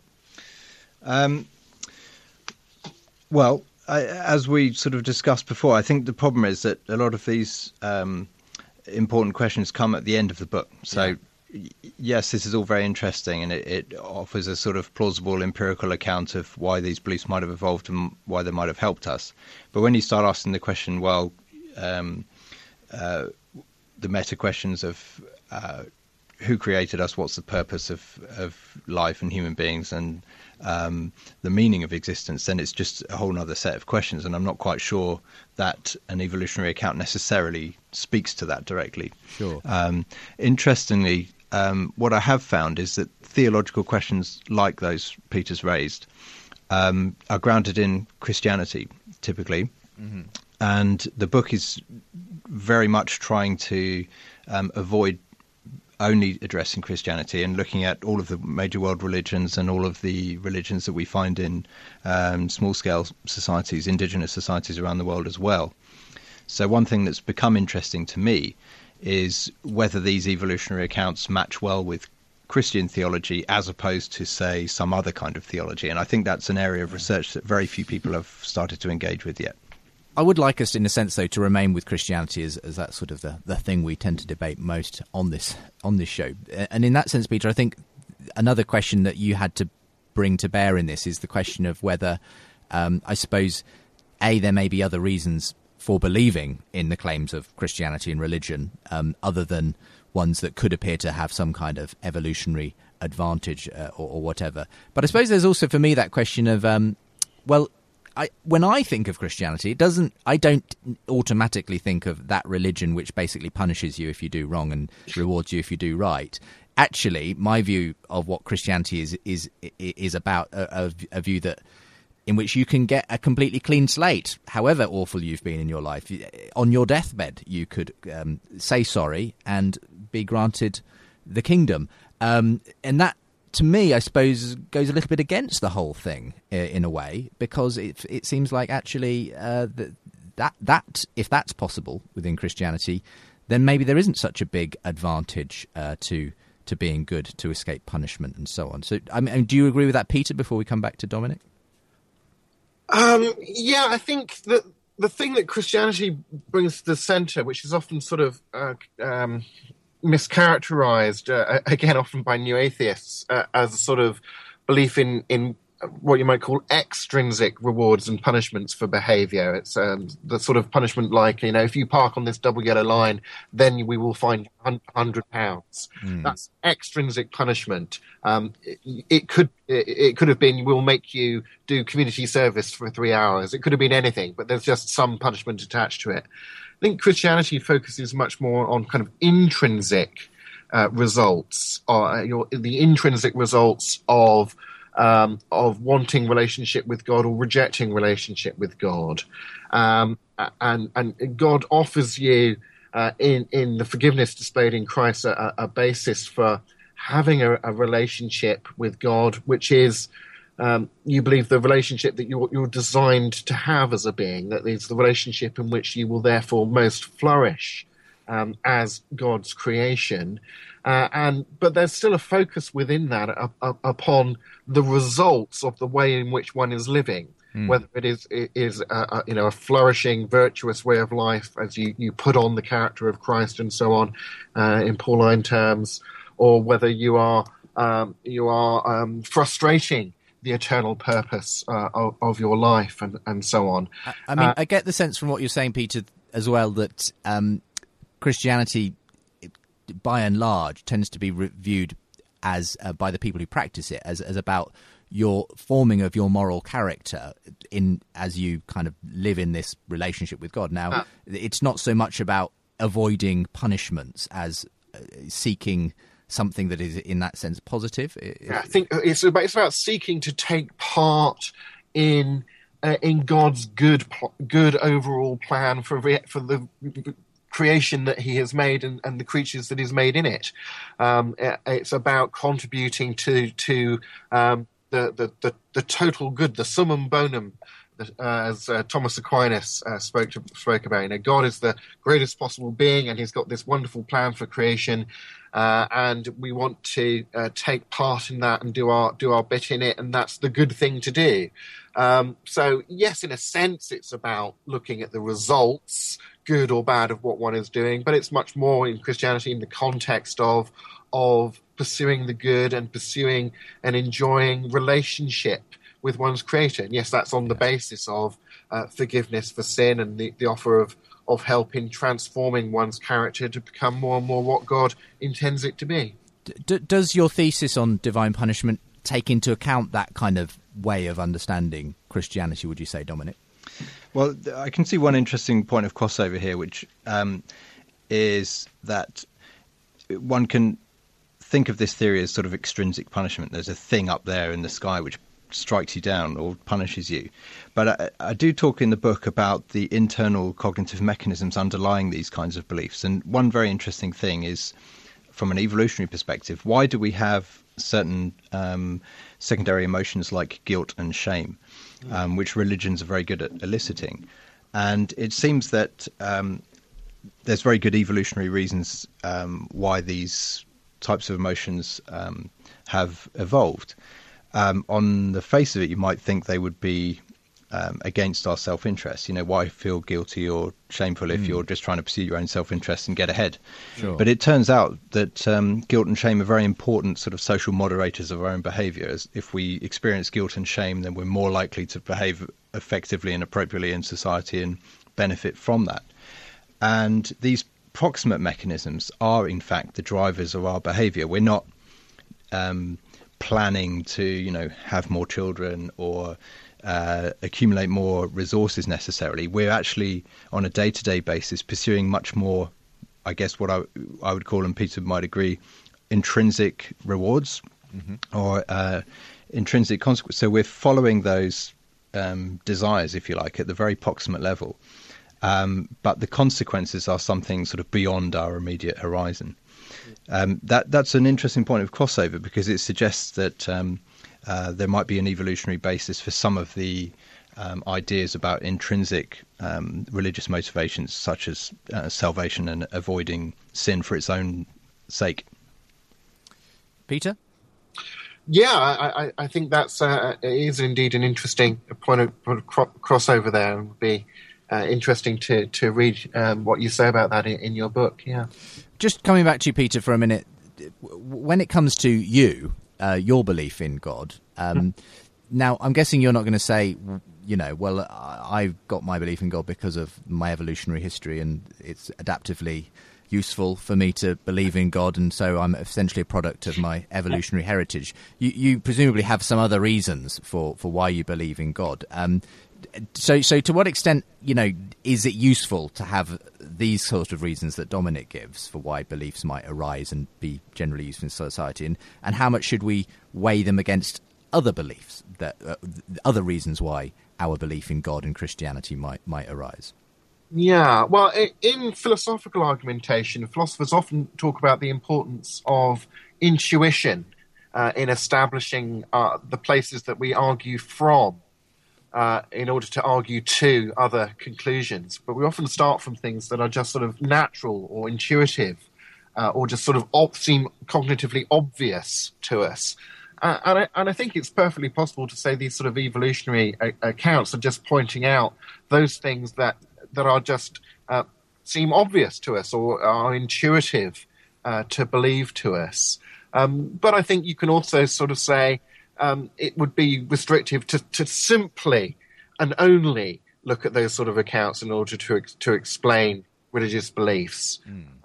Well, as we sort of discussed before, I think the problem is that a lot of these important questions come at the end of the book. So, yes, this is all very interesting, and it offers a sort of plausible empirical account of why these beliefs might have evolved and why they might have helped us. But when you start asking the question, well, the meta questions of who created us, what's the purpose of life and human beings, and the meaning of existence, then it's just a whole other set of questions. And I'm not quite sure that an evolutionary account necessarily speaks to that directly. Sure. Interestingly, what I have found is that theological questions like those Peter's raised are grounded in Christianity, typically. Mm-hmm. And the book is very much trying to avoid only addressing Christianity and looking at all of the major world religions and all of the religions that we find in small-scale societies, indigenous societies around the world as well. So one thing that's become interesting to me is whether these evolutionary accounts match well with Christian theology as opposed to, say, some other kind of theology. And I think that's an area of research that very few people have started to engage with yet. I would like us, in a sense, though, to remain with Christianity as that sort of the thing we tend to debate most on this show. And in that sense, Peter, I think another question that you had to bring to bear in this is the question of whether, I suppose, there may be other reasons for believing in the claims of Christianity and religion, other than ones that could appear to have some kind of evolutionary advantage or whatever. But I suppose there's also, for me, that question of, when I think of Christianity, I don't automatically think of that religion which basically punishes you if you do wrong and rewards you if you do right. Actually, my view of what Christianity is about a view that in which you can get a completely clean slate, however awful you've been in your life. On your deathbed, you could say sorry and be granted the kingdom. And that, to me, I suppose, goes a little bit against the whole thing in a way, because it seems like actually that if that's possible within Christianity, then maybe there isn't such a big advantage to being good, to escape punishment and so on. So, I mean, do you agree with that, Peter, before we come back to Dominic? Yeah, I think that the thing that Christianity brings to the centre, which is often sort of mischaracterized, again, often by new atheists, as a sort of belief in what you might call extrinsic rewards and punishments for behaviour. It's the sort of punishment like, if you park on this double yellow line, then we will fine £100. That's extrinsic punishment. It could have been, we'll make you do community service for 3 hours. It could have been anything, but there's just some punishment attached to it. I think Christianity focuses much more on kind of intrinsic results, the intrinsic results of wanting relationship with God or rejecting relationship with God, and God offers you in the forgiveness displayed in Christ a basis for having a relationship with God, which is you believe the relationship that you're designed to have as a being, that is the relationship in which you will therefore most flourish as God's creation. But there's still a focus within that upon the results of the way in which one is living, whether it is a flourishing, virtuous way of life as you put on the character of Christ and so on, in Pauline terms, or whether you are frustrating the eternal purpose of your life and so on. I mean, I get the sense from what you're saying, Peter, as well, that Christianity, by and large, tends to be viewed as by the people who practice it as about your forming of your moral character as you kind of live in this relationship with God. Now, it's not so much about avoiding punishments as seeking something that is, in that sense, positive. I think it's about seeking to take part in God's good overall plan for the creation that he has made and the creatures that he's made in it. It's about contributing to the total good, the summum bonum, as Thomas Aquinas spoke about. God is the greatest possible being, and he's got this wonderful plan for creation, and we want to take part in that and do our bit in it, and that's the good thing to do. So yes, in a sense, it's about looking at the results, good or bad, of what one is doing, but it's much more in Christianity in the context of pursuing the good and pursuing and enjoying relationship with one's creator. And yes, that's on the basis of forgiveness for sin and the offer help in transforming one's character to become more and more what God intends it to be. Does your thesis on divine punishment take into account that kind of way of understanding Christianity, would you say, Dominic? Well, I can see one interesting point of crossover here, which is that one can think of this theory as sort of extrinsic punishment. There's a thing up there in the sky which strikes you down or punishes you. But I do talk in the book about the internal cognitive mechanisms underlying these kinds of beliefs. And one very interesting thing is, from an evolutionary perspective, why do we have certain secondary emotions like guilt and shame, which religions are very good at eliciting? And it seems that there's very good evolutionary reasons why these types of emotions have evolved. On the face of it, you might think they would be against our self-interest. You know, why feel guilty or shameful if you're just trying to pursue your own self-interest and get ahead? Sure. But it turns out that guilt and shame are very important sort of social moderators of our own behaviour. As if we experience guilt and shame, then we're more likely to behave effectively and appropriately in society and benefit from that. And these proximate mechanisms are, in fact, the drivers of our behaviour. We're not planning to, you know, have more children or accumulate more resources necessarily. We're actually, on a day-to-day basis, pursuing much more, I guess, what I would call, and Peter might agree, intrinsic rewards or intrinsic consequences. So we're following those desires, if you like, at the very proximate level. But the consequences are something sort of beyond our immediate horizon. That's an interesting point of crossover, because it suggests that there might be an evolutionary basis for some of the ideas about intrinsic religious motivations, such as salvation and avoiding sin for its own sake. Peter? Yeah, I think that's is indeed an interesting point of crossover there. It would be interesting to read what you say about that in your book. Yeah. Just coming back to you, Peter, for a minute. When it comes to you, your belief in God, now I'm guessing you're not going to say, you know, well, I've got my belief in God because of my evolutionary history and it's adaptively useful for me to believe in God, and so I'm essentially a product of my evolutionary heritage. You presumably have some other reasons for why you believe in God. So to what extent, you know, is it useful to have these sort of reasons that Dominic gives for why beliefs might arise and be generally used in society, and how much should we weigh them against other beliefs, that other reasons why our belief in God and Christianity might arise? Yeah, well, in philosophical argumentation, philosophers often talk about the importance of intuition in establishing the places that we argue from in order to argue to other conclusions. But we often start from things that are just sort of natural or intuitive or just sort of seem cognitively obvious to us. And I think it's perfectly possible to say these sort of evolutionary accounts are just pointing out those things that are just seem obvious to us or are intuitive to believe to us. But I think you can also sort of say it would be restrictive to simply and only look at those sort of accounts in order to explain religious beliefs.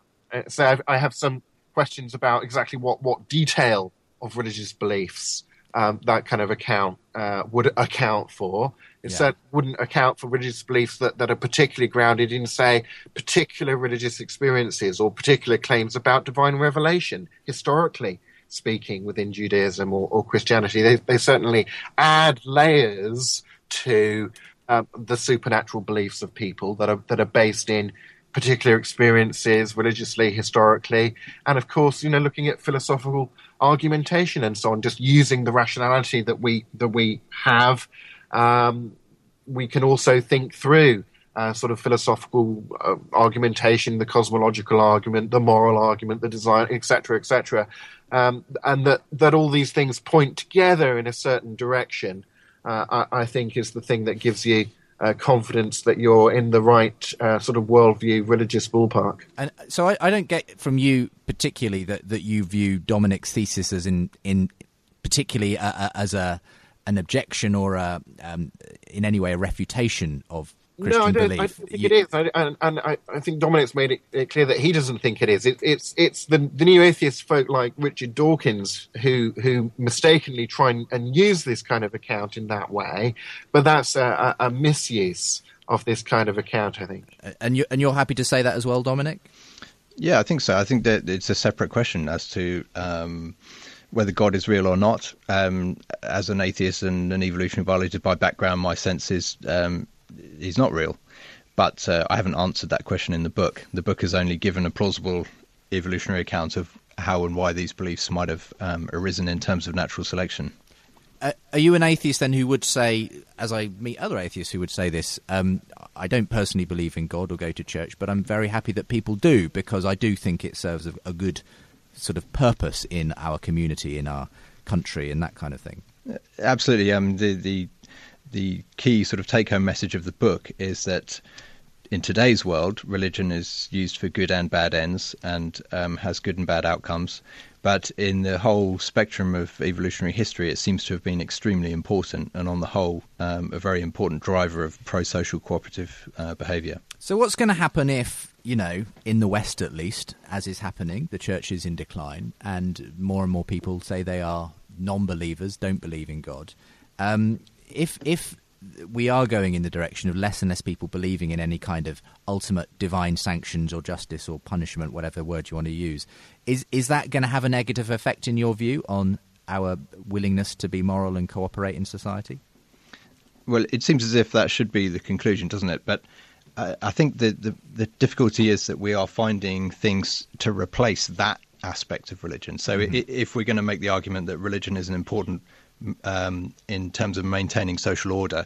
So I have some questions about exactly what detail of religious beliefs that kind of account would account for. It certainly wouldn't account for religious beliefs that are particularly grounded in, say, particular religious experiences or particular claims about divine revelation, historically speaking, within Judaism or Christianity. They certainly add layers to the supernatural beliefs of people that are based in particular experiences, religiously, historically, and of course, you know, looking at philosophical argumentation and so on, just using the rationality that we have. We can also think through sort of philosophical argumentation, the cosmological argument, the moral argument, the design, etc., and that all these things point together in a certain direction. I think is the thing that gives you confidence that you're in the right sort of worldview, religious ballpark. And so I don't get from you particularly that you view Dominic's thesis as in particularly as an objection or in any way a refutation of Christian No, I don't. belief. I don't think it is, I think Dominic's made it clear that he doesn't think it is. It's the new atheist folk like Richard Dawkins who mistakenly try and use this kind of account in that way, but that's a misuse of this kind of account, I think. And you're happy to say that as well, Dominic? Yeah, I think so. I think that it's a separate question as to whether God is real or not. As an atheist and an evolutionary biologist by background, my sense is he's not real. But I haven't answered that question in the book. The book has only given a plausible evolutionary account of how and why these beliefs might have arisen in terms of natural selection. Are you an atheist then who would say, as I meet other atheists who would say this, I don't personally believe in God or go to church, but I'm very happy that people do, because I do think it serves a good sort of purpose in our community, in our country, and that kind of thing? Absolutely. The key sort of take-home message of the book is that in today's world, religion is used for good and bad ends and has good and bad outcomes. But in the whole spectrum of evolutionary history, it seems to have been extremely important and on the whole a very important driver of pro-social cooperative behaviour. So what's going to happen if, in the West at least, as is happening, the church is in decline and more people say they are non-believers, don't believe in God? If we are going in the direction of less and less people believing in any kind of ultimate divine sanctions or justice or punishment, whatever word you want to use, is that going to have a negative effect, in your view, on our willingness to be moral and cooperate in society? Well, it seems as if that should be the conclusion, doesn't it? But I think the difficulty is that we are finding things to replace that aspect of religion. So if we're going to make the argument that religion is an important in terms of maintaining social order,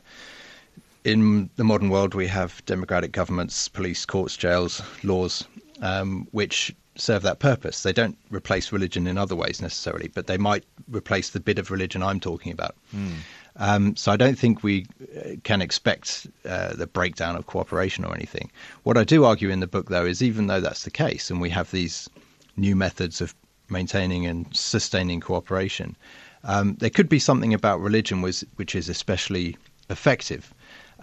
in the modern world we have democratic governments, police, courts, jails, laws, which serve that purpose. They don't replace religion in other ways necessarily, but they might replace the bit of religion I'm talking about. So I don't think we can expect the breakdown of cooperation or anything. What I do argue in the book, though, is even though that's the case and we have these new methods of maintaining and sustaining cooperation, there could be something about religion which is especially effective.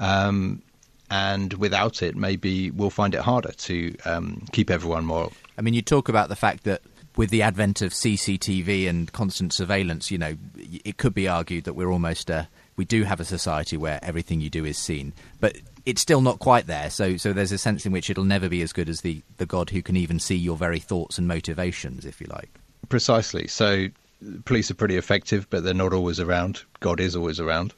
And without it, maybe we'll find it harder to keep everyone moral. I mean, you talk about the fact that with the advent of CCTV and constant surveillance, it could be argued that we're almost we do have a society where everything you do is seen, but it's still not quite there. So there's a sense in which it'll never be as good as the God who can even see your very thoughts and motivations, if you like. Precisely. So police are pretty effective, but they're not always around. God is always around.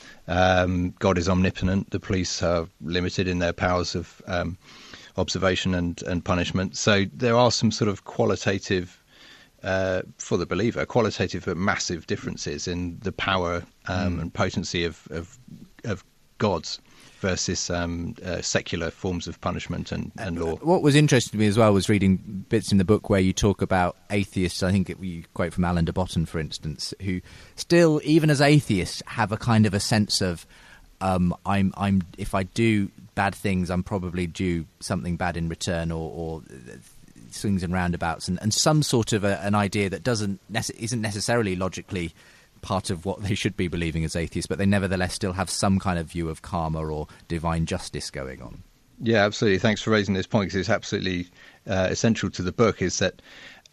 God is omnipotent. The police are limited in their powers of observation and punishment. So there are some sort of qualitative, for the believer, qualitative but massive differences in the power and potency of gods versus secular forms of punishment and law. What was interesting to me as well was reading bits in the book where you talk about atheists. I think you quote from Alan de Botton, for instance, who still, even as atheists, have a kind of a sense of I'm if I do bad things, I'm probably due something bad in return, or swings and roundabouts, and some sort of an idea that isn't necessarily logically part of what they should be believing as atheists, but they nevertheless still have some kind of view of karma or divine justice going on. Yeah, absolutely. Thanks for raising this point, because it's absolutely essential to the book, is that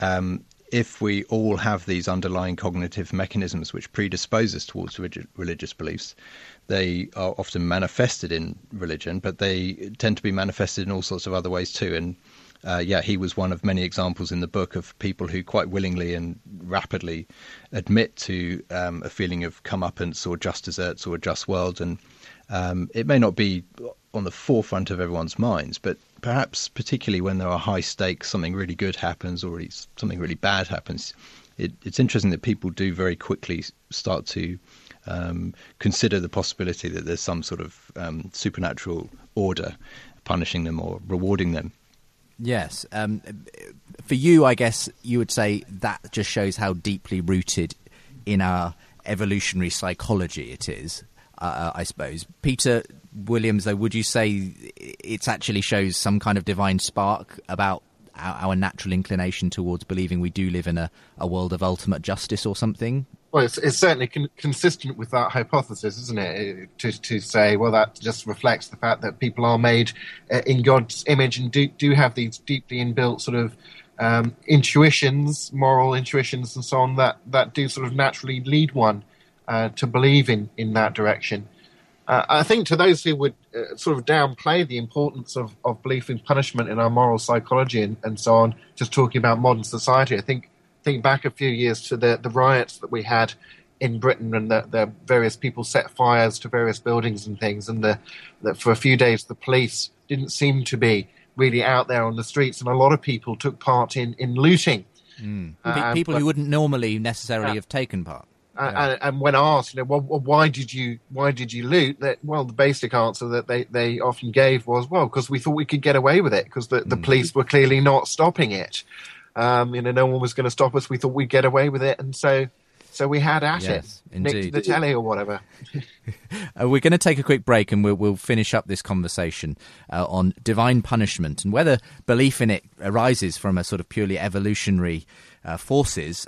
if we all have these underlying cognitive mechanisms which predispose us towards religious beliefs, they are often manifested in religion, but they tend to be manifested in all sorts of other ways too. And he was one of many examples in the book of people who quite willingly and rapidly admit to a feeling of comeuppance or just desserts or a just world. And it may not be on the forefront of everyone's minds, but perhaps particularly when there are high stakes, something really good happens or something really bad happens, it's interesting that people do very quickly start to consider the possibility that there's some sort of supernatural order punishing them or rewarding them. Yes. For you, I guess you would say that just shows how deeply rooted in our evolutionary psychology it is, I suppose. Peter Williams, though, would you say it actually shows some kind of divine spark about our natural inclination towards believing we do live in a world of ultimate justice or something? Well, it's certainly consistent with that hypothesis, isn't it? To say, well, that just reflects the fact that people are made in God's image and do have these deeply inbuilt sort of intuitions, moral intuitions and so on, that do sort of naturally lead one to believe in that direction. I think to those who would sort of downplay the importance of belief in punishment in our moral psychology and so on, just talking about modern society, I think back a few years to the riots that we had in Britain, and the various people set fires to various buildings and things, and that for a few days the police didn't seem to be really out there on the streets, and a lot of people took part in looting. People who wouldn't normally necessarily have taken part. And when asked, why did you loot? The basic answer that they often gave was, because we thought we could get away with it, because the police were clearly not stopping it. No one was going to stop us. We thought we'd get away with it, and so we had at it. Nicked the telly or whatever. We're going to take a quick break, and we'll finish up this conversation on divine punishment and whether belief in it arises from a sort of purely evolutionary forces,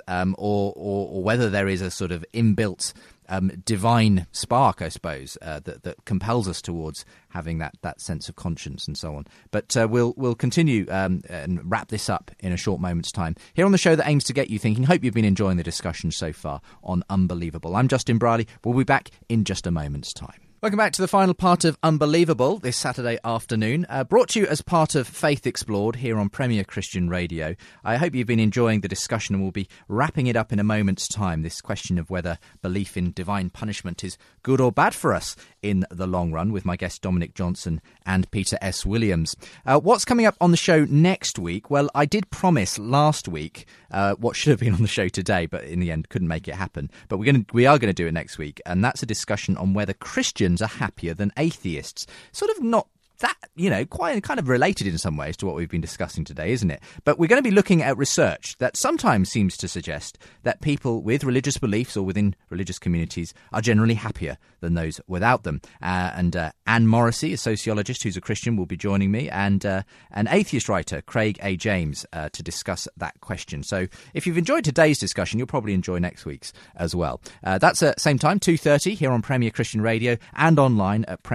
or whether there is a sort of inbuilt divine spark, I suppose, that compels us towards having that sense of conscience and so on. But we'll continue and wrap this up in a short moment's time here on the show that aims to get you thinking. Hope you've been enjoying the discussion so far on Unbelievable. I'm Justin Brierley. We'll be back in just a moment's time. Welcome back to the final part of Unbelievable this Saturday afternoon, brought to you as part of Faith Explored here on Premier Christian Radio. I hope you've been enjoying the discussion, and we'll be wrapping it up in a moment's time, this question of whether belief in divine punishment is good or bad for us in the long run, with my guests Dominic Johnson and Peter S. Williams. What's coming up on the show next week? Well, I did promise last week what should have been on the show today, but in the end couldn't make it happen. But we are going to do it next week, and that's a discussion on whether Christians are happier than atheists. Sort of not that, quite kind of related in some ways to what we've been discussing today, isn't it? But we're going to be looking at research that sometimes seems to suggest that people with religious beliefs or within religious communities are generally happier than those without them. And Anne Morrissey, a sociologist who's a Christian, will be joining me, and an atheist writer, Craig A. James, to discuss that question. So if you've enjoyed today's discussion, you'll probably enjoy next week's as well. That's at same time, 2:30 here on Premier Christian Radio and online at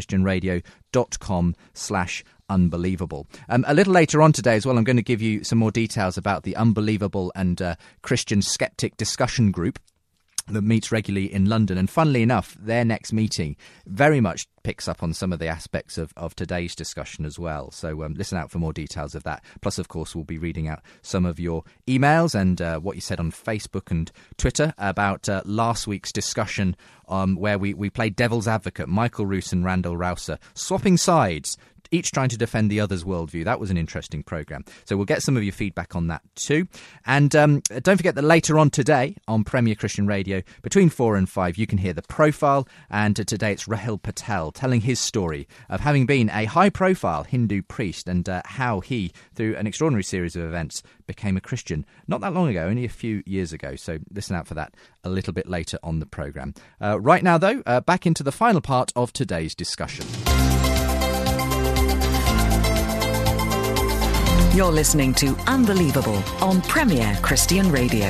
premierchristianradio.com/unbelievable. A little later on today as well, I'm going to give you some more details about the Unbelievable and Christian Skeptic discussion group that meets regularly in London. And funnily enough, their next meeting very much picks up on some of the aspects of today's discussion as well. So listen out for more details of that. Plus, of course, we'll be reading out some of your emails and what you said on Facebook and Twitter about last week's discussion where we played devil's advocate, Michael Roos and Randall Rouser, swapping sides, each trying to defend the other's worldview. That was an interesting programme. So we'll get some of your feedback on that too. And don't forget that later on today on Premier Christian Radio, between 4 and 5, you can hear The Profile. And today it's Rahil Patel telling his story of having been a high-profile Hindu priest and how he, through an extraordinary series of events, became a Christian not that long ago, only a few years ago. So listen out for that a little bit later on the programme. Right now, though, back into the final part of today's discussion. You're listening to Unbelievable on Premier Christian Radio.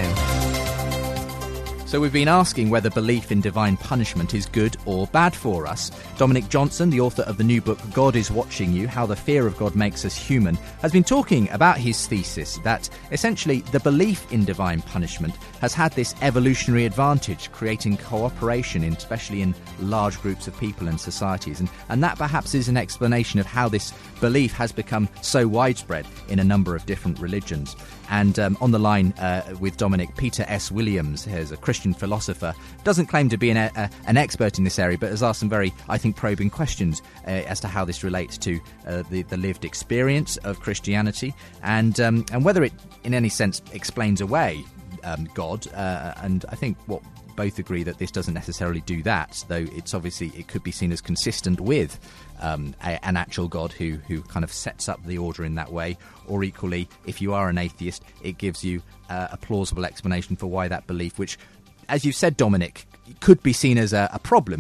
So we've been asking whether belief in divine punishment is good or bad for us. Dominic Johnson, the author of the new book God is Watching You, How the Fear of God Makes Us Human, has been talking about his thesis that essentially the belief in divine punishment has had this evolutionary advantage, creating cooperation, especially in large groups of people and societies. And that perhaps is an explanation of how this belief has become so widespread in a number of different religions. And on the line with Dominic, Peter S. Williams, who's a Christian philosopher, doesn't claim to be an expert in this area, but has asked some very, I think, probing questions as to how this relates to the lived experience of Christianity and whether it, in any sense, explains away God. And I think what both agree that this doesn't necessarily do that, though it could be seen as consistent with an actual God who kind of sets up the order in that way. Or equally, if you are an atheist, it gives you a plausible explanation for why that belief, which as you've said, Dominic, could be seen as a problem.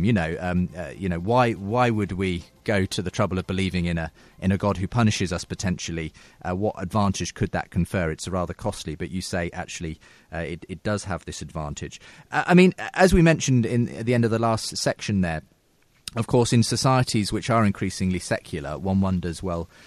Why would we go to the trouble of believing in a God who punishes us potentially? What advantage could that confer? It's rather costly, but you say actually it does have this advantage. As we mentioned at the end of the last section there, of course, in societies which are increasingly secular, one wonders,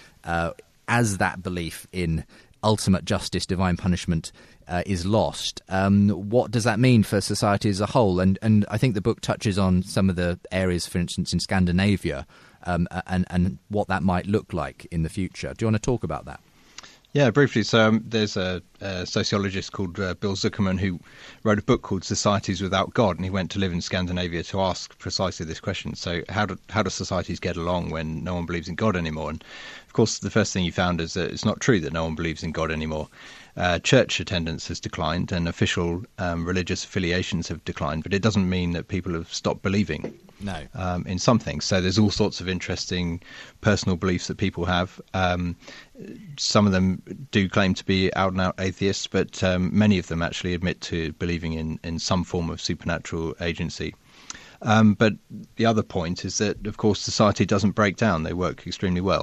as that belief in ultimate justice, divine punishment, is lost, what does that mean for society as a whole? And I think the book touches on some of the areas, for instance, in Scandinavia, and what that might look like in the future. Do you want to talk about that? Yeah, briefly. So there's a sociologist called Bill Zuckerman who wrote a book called Societies Without God, and he went to live in Scandinavia to ask precisely this question. So how do societies get along when no one believes in God anymore? And of course, the first thing he found is that it's not true that no one believes in God anymore. Church attendance has declined and official religious affiliations have declined, but it doesn't mean that people have stopped believing. No. In some things. So there's all sorts of interesting personal beliefs that people have. Some of them do claim to be out-and-out atheists, but many of them actually admit to believing in some form of supernatural agency. But the other point is that, of course, society doesn't break down. They work extremely well.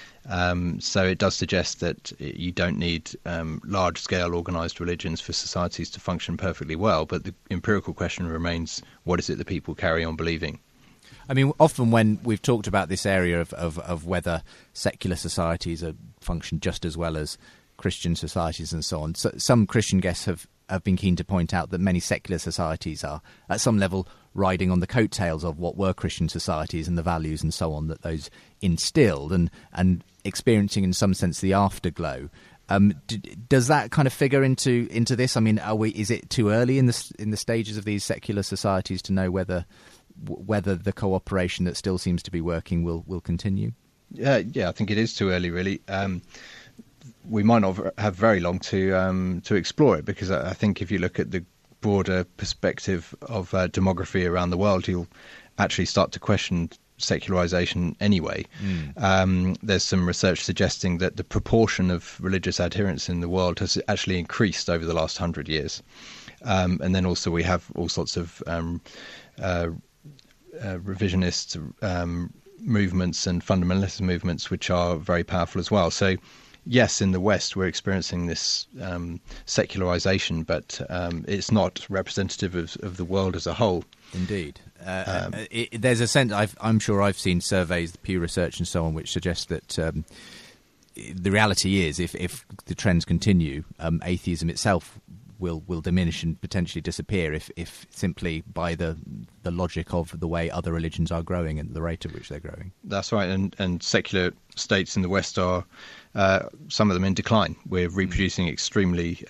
So it does suggest that you don't need large-scale organised religions for societies to function perfectly well. But the empirical question remains, what is it that people carry on believing? Often when we've talked about this area of whether secular societies function just as well as Christian societies and so on, some Christian guests have been keen to point out that many secular societies are, at some level, riding on the coattails of what were Christian societies and the values and so on that those instilled, and experiencing in some sense the afterglow. Does that kind of figure into this? Is it too early in the stages of these secular societies to know whether the cooperation that still seems to be working will continue? Yeah, I think it is too early, really. We might not have very long to explore it, because I think if you look at the broader perspective of demography around the world, you'll actually start to question secularization anyway. There's some research suggesting that the proportion of religious adherents in the world has actually increased over the last 100 years. And then also we have all sorts of revisionist movements and fundamentalist movements which are very powerful as well. So yes, in the West we're experiencing this secularization, but it's not representative of the world as a whole. Indeed. There's a sense, I'm sure I've seen surveys, the Pew Research and so on, which suggest that the reality is if the trends continue, atheism itself will diminish and potentially disappear if simply by the logic of the way other religions are growing and the rate at which they're growing. That's right, and secular states in the West are, some of them in decline. We're reproducing extremely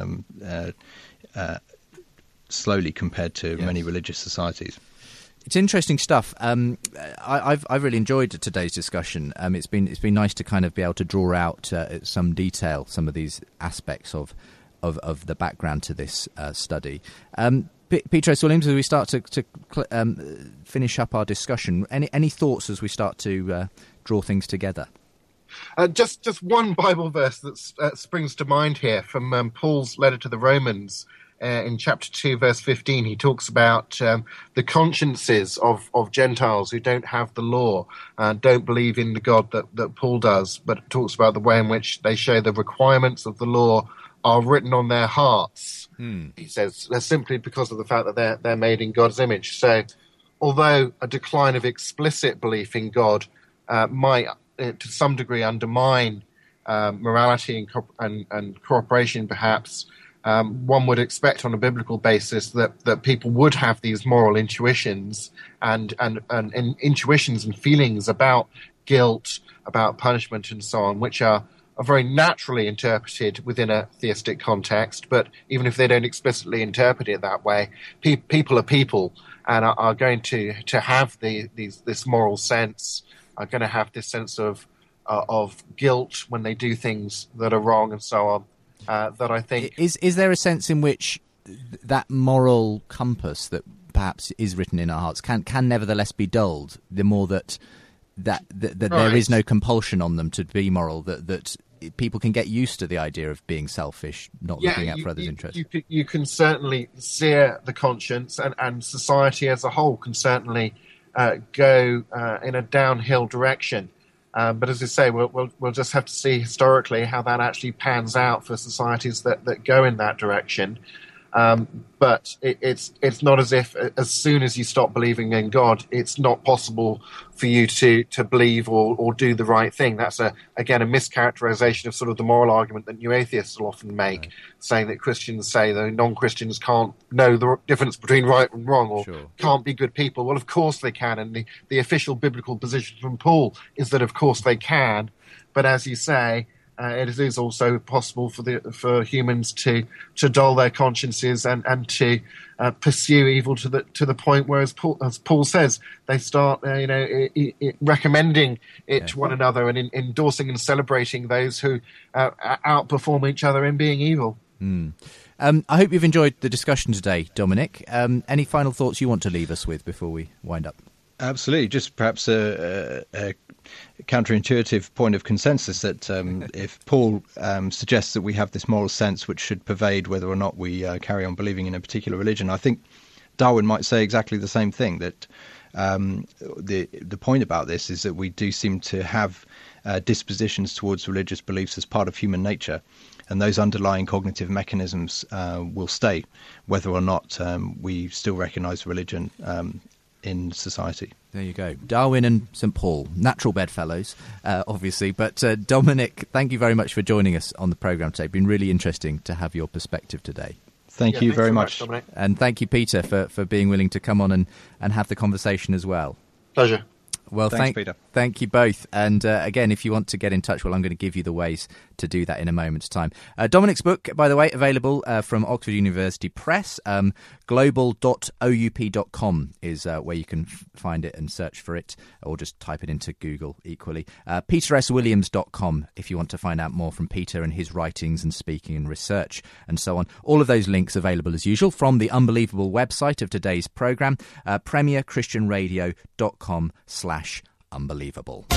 slowly compared to many religious societies. It's interesting stuff. I've really enjoyed today's discussion. It's been nice to kind of be able to draw out some detail, some of these aspects of the background to this study. Peter S. Williams, as we start to finish up our discussion, any thoughts as we start to draw things together? Just one Bible verse that springs to mind here from Paul's letter to the Romans. In chapter 2, verse 15, he talks about the consciences of Gentiles who don't have the law, don't believe in the God that Paul does, but it talks about the way in which they show the requirements of the law are written on their hearts. He says they're simply because of the fact that they're made in God's image. So although a decline of explicit belief in God might to some degree undermine morality and cooperation perhaps, one would expect on a biblical basis that people would have these moral intuitions and intuitions and feelings about guilt, about punishment and so on, which are very naturally interpreted within a theistic context. But even if they don't explicitly interpret it that way, people are people and are going to have this moral sense, are going to have this sense of guilt when they do things that are wrong and so on. That I think is there a sense in which that moral compass that perhaps is written in our hearts can nevertheless be dulled the more that right. There is no compulsion on them to be moral, that people can get used to the idea of being selfish, not looking out for others' interests. You can certainly sear the conscience, and society as a whole can certainly go in a downhill direction. But as I say, we'll just have to see historically how that actually pans out for societies that go in that direction. But it's not as if as soon as you stop believing in God, it's not possible for you to believe or do the right thing. That's again a mischaracterization of sort of the moral argument that new atheists will often make, right, saying that Christians say that non-Christians can't know the difference between right and wrong, or can't be good people. Well, of course they can, and the official biblical position from Paul is that of course they can. But as you say, it is also possible for humans to dull their consciences and to pursue evil to the point where, as Paul says, they start recommending it to one another and endorsing and celebrating those who outperform each other in being evil. I hope you've enjoyed the discussion today, Dominic. Any final thoughts you want to leave us with before we wind up? Absolutely. Just perhaps a counterintuitive point of consensus that if Paul suggests that we have this moral sense which should pervade whether or not we carry on believing in a particular religion, I think Darwin might say exactly the same thing, that the point about this is that we do seem to have dispositions towards religious beliefs as part of human nature, and those underlying cognitive mechanisms will stay whether or not we still recognise religion in society. There you go. Darwin and St Paul, natural bedfellows, obviously. But Dominic, thank you very much for joining us on the programme today. It's been really interesting to have your perspective today. Thank you very much. Dominic. And thank you, Peter, for being willing to come on and have the conversation as well. Pleasure. Well, thanks, Peter. Thank you both. And again, if you want to get in touch, well, I'm going to give you the ways to do that in a moment's time. Dominic's book, by the way, available from Oxford University Press. Global.oup.com is where you can find it and search for it, or just type it into Google equally. PeterSWilliams.com if you want to find out more from Peter and his writings and speaking and research and so on. All of those links available as usual from the Unbelievable website of today's programme, premierchristianradio.com/unbelievable.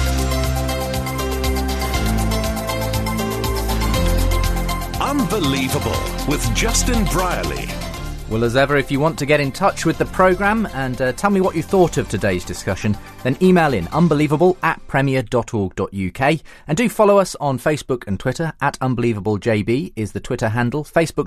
Unbelievable with Justin Brierley. Well, as ever, if you want to get in touch with the programme and tell me what you thought of today's discussion, then email in unbelievable@premier.org.uk, and do follow us on Facebook and Twitter. @UnbelievableJB is the Twitter handle,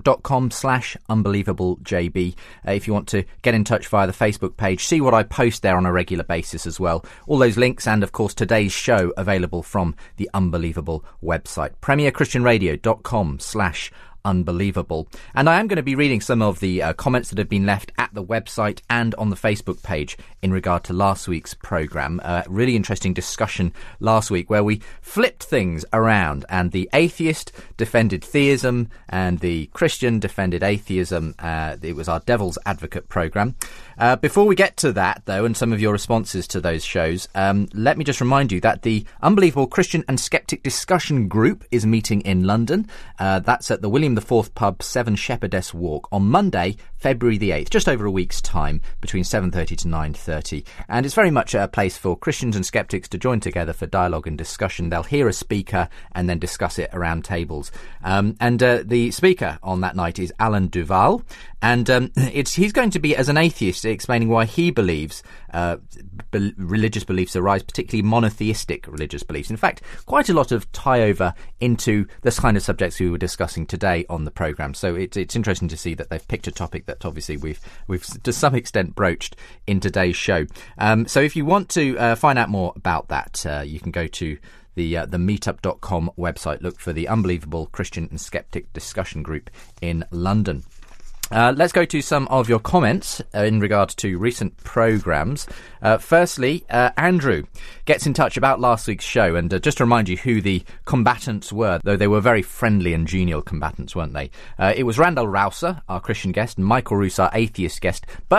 facebook.com/UnbelievableJB. If you want to get in touch via the Facebook page, see what I post there on a regular basis as well. All those links and, of course, today's show available from the Unbelievable website, premierchristianradio.com/unbelievable. And I am going to be reading some of the comments that have been left at the website and on the Facebook page in regard to last week's programme. Really interesting discussion last week where we flipped things around, and the atheist defended theism and the Christian defended atheism. It was our Devil's Advocate programme. Before we get to that, though, and some of your responses to those shows, let me just remind you that the Unbelievable Christian and Skeptic Discussion Group is meeting in London. That's at the William IV Pub, 7 Shepherdess Walk, on Monday, February the 8th, just over a week's time, between 7:30 to 9:30. And it's very much a place for Christians and skeptics to join together for dialogue and discussion. They'll hear a speaker and then discuss it around tables. The speaker on that night is Alan Duval. And he's going to be, as an atheist, explaining why he believes religious beliefs arise, particularly monotheistic religious beliefs. In fact, quite a lot of tie-over into this kind of subjects we were discussing today on the programme. So it's interesting to see that they've picked a topic that obviously we've to some extent broached in today's show. So if you want to find out more about that, you can go to the meetup.com website. Look for the Unbelievable Christian and Skeptic Discussion Group in London. Let's go to some of your comments in regard to recent programmes. Firstly, Andrew gets in touch about last week's show, and just to remind you who the combatants were, though they were very friendly and genial combatants, weren't they? It was Randall Rouser, our Christian guest, and Michael Roos, our atheist guest, but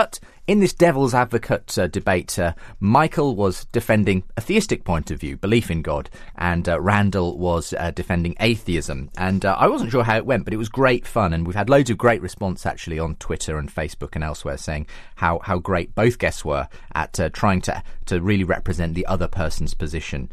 In this devil's advocate debate, Michael was defending a theistic point of view, belief in God, and Randall was defending atheism. And I wasn't sure how it went, but it was great fun, and we've had loads of great response actually on Twitter and Facebook and elsewhere saying how great both guests were at trying to really represent the other person's position.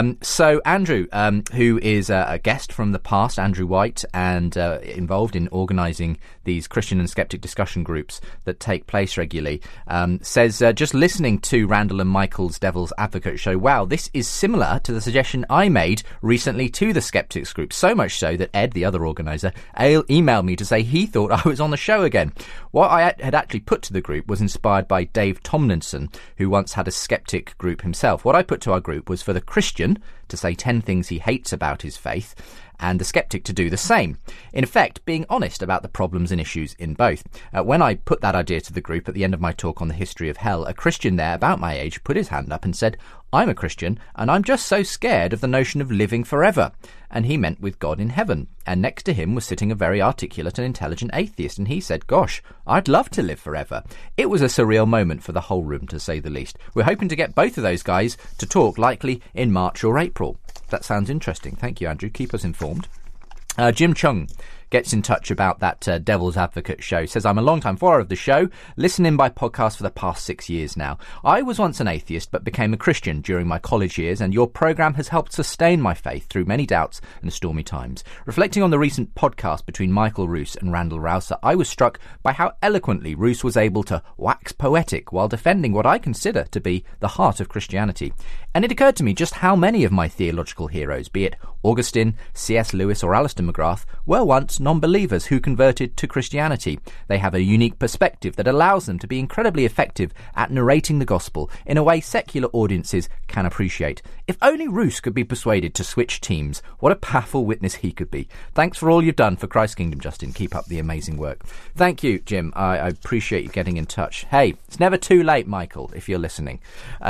So Andrew, who is a guest from the past, Andrew White, and involved in organising these Christian and Skeptic discussion groups that take place regularly, says, just listening to Randall and Michael's Devil's Advocate show, wow, this is similar to the suggestion I made recently to the Skeptics group, so much so that Ed, the other organiser, emailed me to say he thought I was on the show again. What I had actually put to the group was inspired by Dave Tomlinson, who once had a Skeptic group himself. What I put to our group was for the Christian to say 10 things he hates about his faith, and the skeptic to do the same. In effect, being honest about the problems and issues in both. When I put that idea to the group at the end of my talk on the history of hell, a Christian there about my age put his hand up and said, I'm a Christian and I'm just so scared of the notion of living forever. And he meant with God in heaven. And next to him was sitting a very articulate and intelligent atheist, and he said, gosh, I'd love to live forever. It was a surreal moment for the whole room, to say the least. We're hoping to get both of those guys to talk, likely in March or April. That sounds interesting. Thank you, Andrew. Keep us informed. Jim Chung gets in touch about that Devil's Advocate show. Says, I'm a long-time follower of the show, listening by podcast for the past 6 years now. I was once an atheist, but became a Christian during my college years, and your programme has helped sustain my faith through many doubts and stormy times. Reflecting on the recent podcast between Michael Roos and Randall Rouser, I was struck by how eloquently Roos was able to wax poetic while defending what I consider to be the heart of Christianity. And it occurred to me just how many of my theological heroes, be it Augustine, C.S. Lewis or Alistair McGrath, were once non-believers who converted to Christianity. They have a unique perspective that allows them to be incredibly effective at narrating the gospel in a way secular audiences can appreciate. If only Roos could be persuaded to switch teams, what a powerful witness he could be. Thanks for all you've done for Christ's Kingdom, Justin. Keep up the amazing work. Thank you, Jim. I appreciate you getting in touch. Hey, it's never too late, Michael, if you're listening.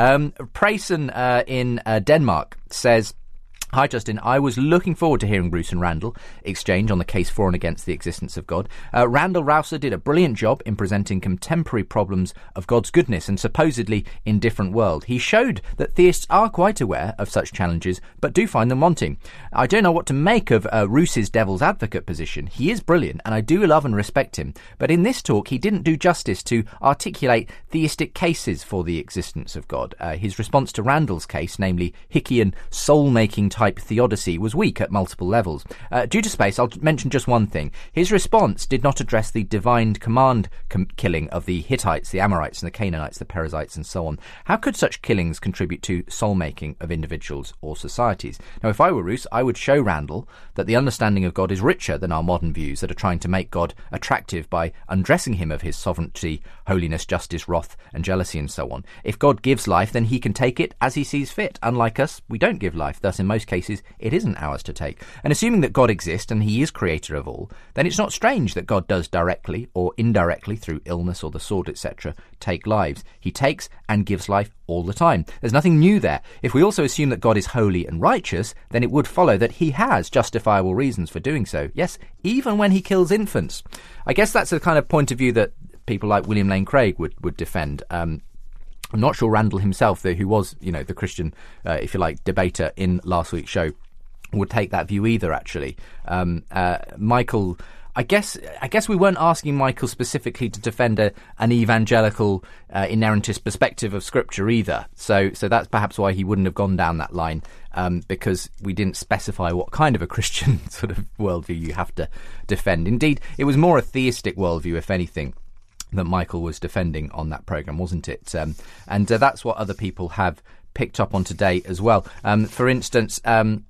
Prayson in Denmark says, hi, Justin. I was looking forward to hearing Bruce and Randall exchange on the case for and against the existence of God. Randall Rouser did a brilliant job in presenting contemporary problems of God's goodness and supposedly indifferent world. He showed that theists are quite aware of such challenges, but do find them wanting. I don't know what to make of Roos's Devil's Advocate position. He is brilliant, and I do love and respect him. But in this talk, he didn't do justice to articulate theistic cases for the existence of God. His response to Randall's case, namely Hickeyan soul-making type theodicy, was weak at multiple levels. Due to space, I'll mention just one thing. His response did not address the divine command killing of the Hittites, the Amorites and the Canaanites, the Perizzites and so on. How could such killings contribute to soul-making of individuals or societies? Now, if I were Roos, I would show Randall that the understanding of God is richer than our modern views that are trying to make God attractive by undressing him of his sovereignty, holiness, justice, wrath and jealousy and so on. If God gives life, then he can take it as he sees fit. Unlike us, we don't give life. Thus, in most cases, it isn't ours to take. And assuming that God exists and he is creator of all, then it's not strange that God does directly or indirectly through illness or the sword, etc., take lives. He takes and gives life all the time. There's nothing new there. If we also assume that God is holy and righteous, then it would follow that he has justifiable reasons for doing so. Yes, even when he kills infants. I guess that's the kind of point of view that people like William Lane Craig would defend. I'm not sure Randall himself, though, who was, the Christian, if you like, debater in last week's show, would take that view either, actually. Michael, I guess we weren't asking Michael specifically to defend an evangelical inerrantist perspective of Scripture either. So that's perhaps why he wouldn't have gone down that line, because we didn't specify what kind of a Christian sort of worldview you have to defend. Indeed, it was more a theistic worldview, if anything, that Michael was defending on that programme, wasn't it? And that's what other people have picked up on today as well. For instance,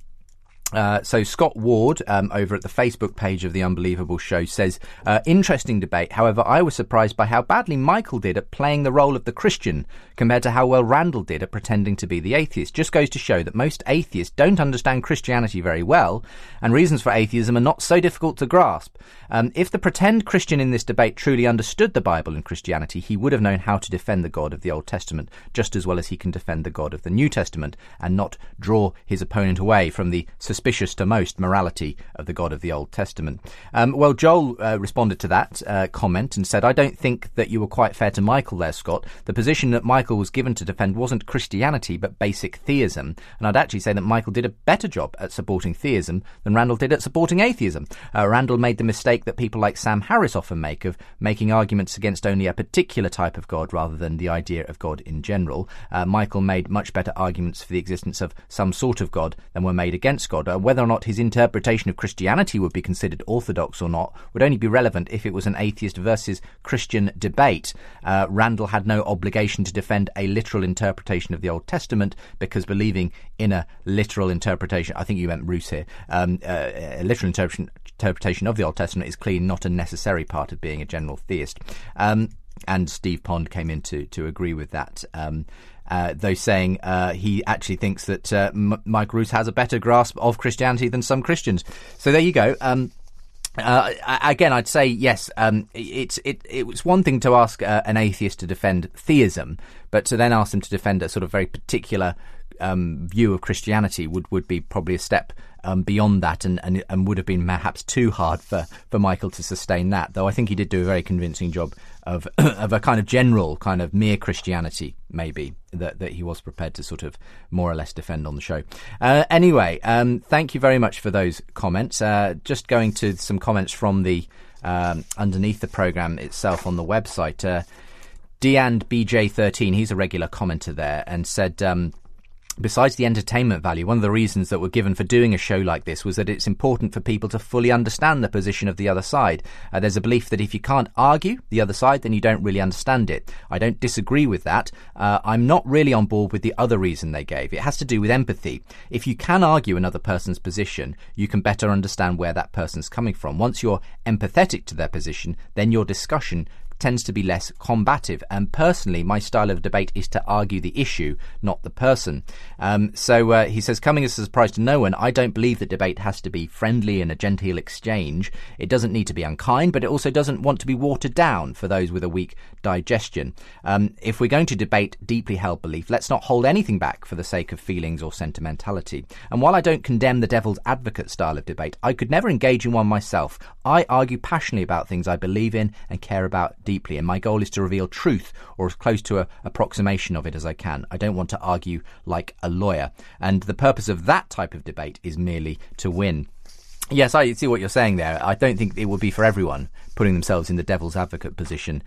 so Scott Ward over at the Facebook page of The Unbelievable Show says, interesting debate. However, I was surprised by how badly Michael did at playing the role of the Christian compared to how well Randall did at pretending to be the atheist. Just goes to show that most atheists don't understand Christianity very well, and reasons for atheism are not so difficult to grasp. If the pretend Christian in this debate truly understood the Bible and Christianity, he would have known how to defend the God of the Old Testament just as well as he can defend the God of the New Testament and not draw his opponent away from the suspicious to most morality of the God of the Old Testament. Well, Joel responded to that comment and said, I don't think that you were quite fair to Michael there, Scott. The position that Michael was given to defend wasn't Christianity, but basic theism. And I'd actually say that Michael did a better job at supporting theism than Randall did at supporting atheism. Randall made the mistake that people like Sam Harris often make of making arguments against only a particular type of God rather than the idea of God in general. Michael made much better arguments for the existence of some sort of God than were made against God. Whether or not his interpretation of Christianity would be considered orthodox or not would only be relevant if it was an atheist versus Christian debate. Randall had no obligation to defend a literal interpretation of the Old Testament, because believing in a literal interpretation, I think you meant Roos here, a literal interpretation of the Old Testament is clearly not a necessary part of being a general theist. And Steve Pond came in to agree with that. Though saying he actually thinks that Mike Roos has a better grasp of Christianity than some Christians. So there you go. Again, I'd say yes. It was one thing to ask an atheist to defend theism, but to then ask them to defend a sort of very particular view of Christianity would be probably a step beyond that, and would have been perhaps too hard for Michael to sustain that. Though I think he did do a very convincing job of a kind of general, kind of mere Christianity, maybe, that he was prepared to sort of more or less defend on the show. Anyway, thank you very much for those comments. Just going to some comments from the underneath the programme itself on the website. DeandBJ13, he's a regular commenter there, and said, besides the entertainment value, one of the reasons that were given for doing a show like this was that it's important for people to fully understand the position of the other side. There's a belief that if you can't argue the other side, then you don't really understand it. I don't disagree with that. I'm not really on board with the other reason they gave. It has to do with empathy. If you can argue another person's position, you can better understand where that person's coming from. Once you're empathetic to their position, then your discussion tends to be less combative. And personally, my style of debate is to argue the issue, not the person. So he says, coming as a surprise to no one, I don't believe that debate has to be friendly and a genteel exchange. It doesn't need to be unkind, but it also doesn't want to be watered down for those with a weak digestion. If we're going to debate deeply held belief, let's not hold anything back for the sake of feelings or sentimentality. And while I don't condemn the devil's advocate style of debate, I could never engage in one myself. I argue passionately about things I believe in and care about deeply, and my goal is to reveal truth, or as close to a approximation of it as I can. I don't want to argue like a lawyer, and the purpose of that type of debate is merely to win. Yes, I see what you're saying there. I don't think it would be for everyone putting themselves in the devil's advocate position,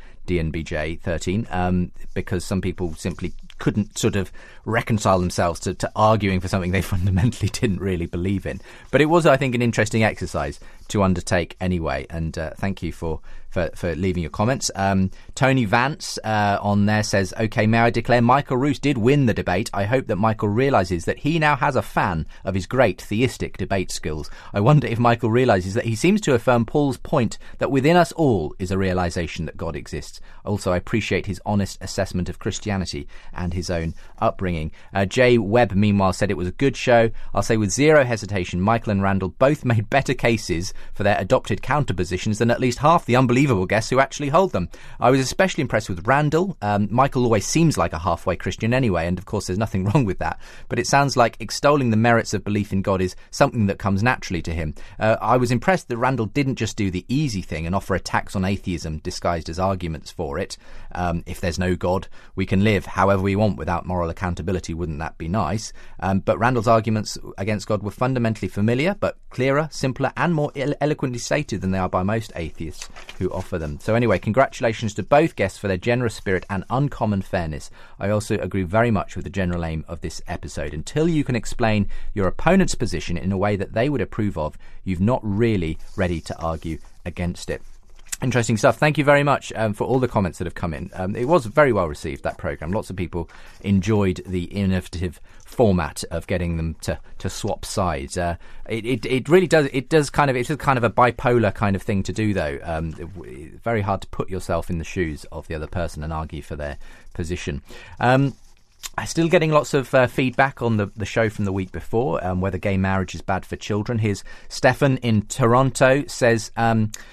DNBJ13, because some people simply couldn't sort of reconcile themselves to arguing for something they fundamentally didn't really believe in. But it was, I think, an interesting exercise to undertake anyway, and thank you for leaving your comments. Tony Vance on there says, OK, may I declare Michael Roos did win the debate. I hope that Michael realises that he now has a fan of his great theistic debate skills. I wonder if Michael realises that he seems to affirm Paul's point that within us all is a realisation that God exists. Also, I appreciate his honest assessment of Christianity and his own upbringing. Jay Webb, meanwhile, said it was a good show. I'll say with zero hesitation, Michael and Randall both made better cases for their adopted counter-positions than at least half the unbelievable guests who actually hold them. I was especially impressed with Randall. Michael always seems like a halfway Christian anyway, and of course there's nothing wrong with that. But it sounds like extolling the merits of belief in God is something that comes naturally to him. I was impressed that Randall didn't just do the easy thing and offer attacks on atheism disguised as arguments for it. If there's no God, we can live however we want without moral accountability. Wouldn't that be nice? But Randall's arguments against God were fundamentally familiar, but clearer, simpler, and more eloquently stated than they are by most atheists who offer them. So anyway, congratulations to both guests for their generous spirit and uncommon fairness. I also agree very much with the general aim of this episode. Until you can explain your opponent's position in a way that they would approve of, you've not really ready to argue against it. Interesting stuff. Thank you very much for all the comments that have come in. It was very well received, that programme. Lots of people enjoyed the innovative format of getting them to swap sides. It really does. It's kind of a bipolar kind of thing to do, though. Very hard to put yourself in the shoes of the other person and argue for their position. Still getting lots of feedback on the show from the week before, whether gay marriage is bad for children. Here's Stefan in Toronto says,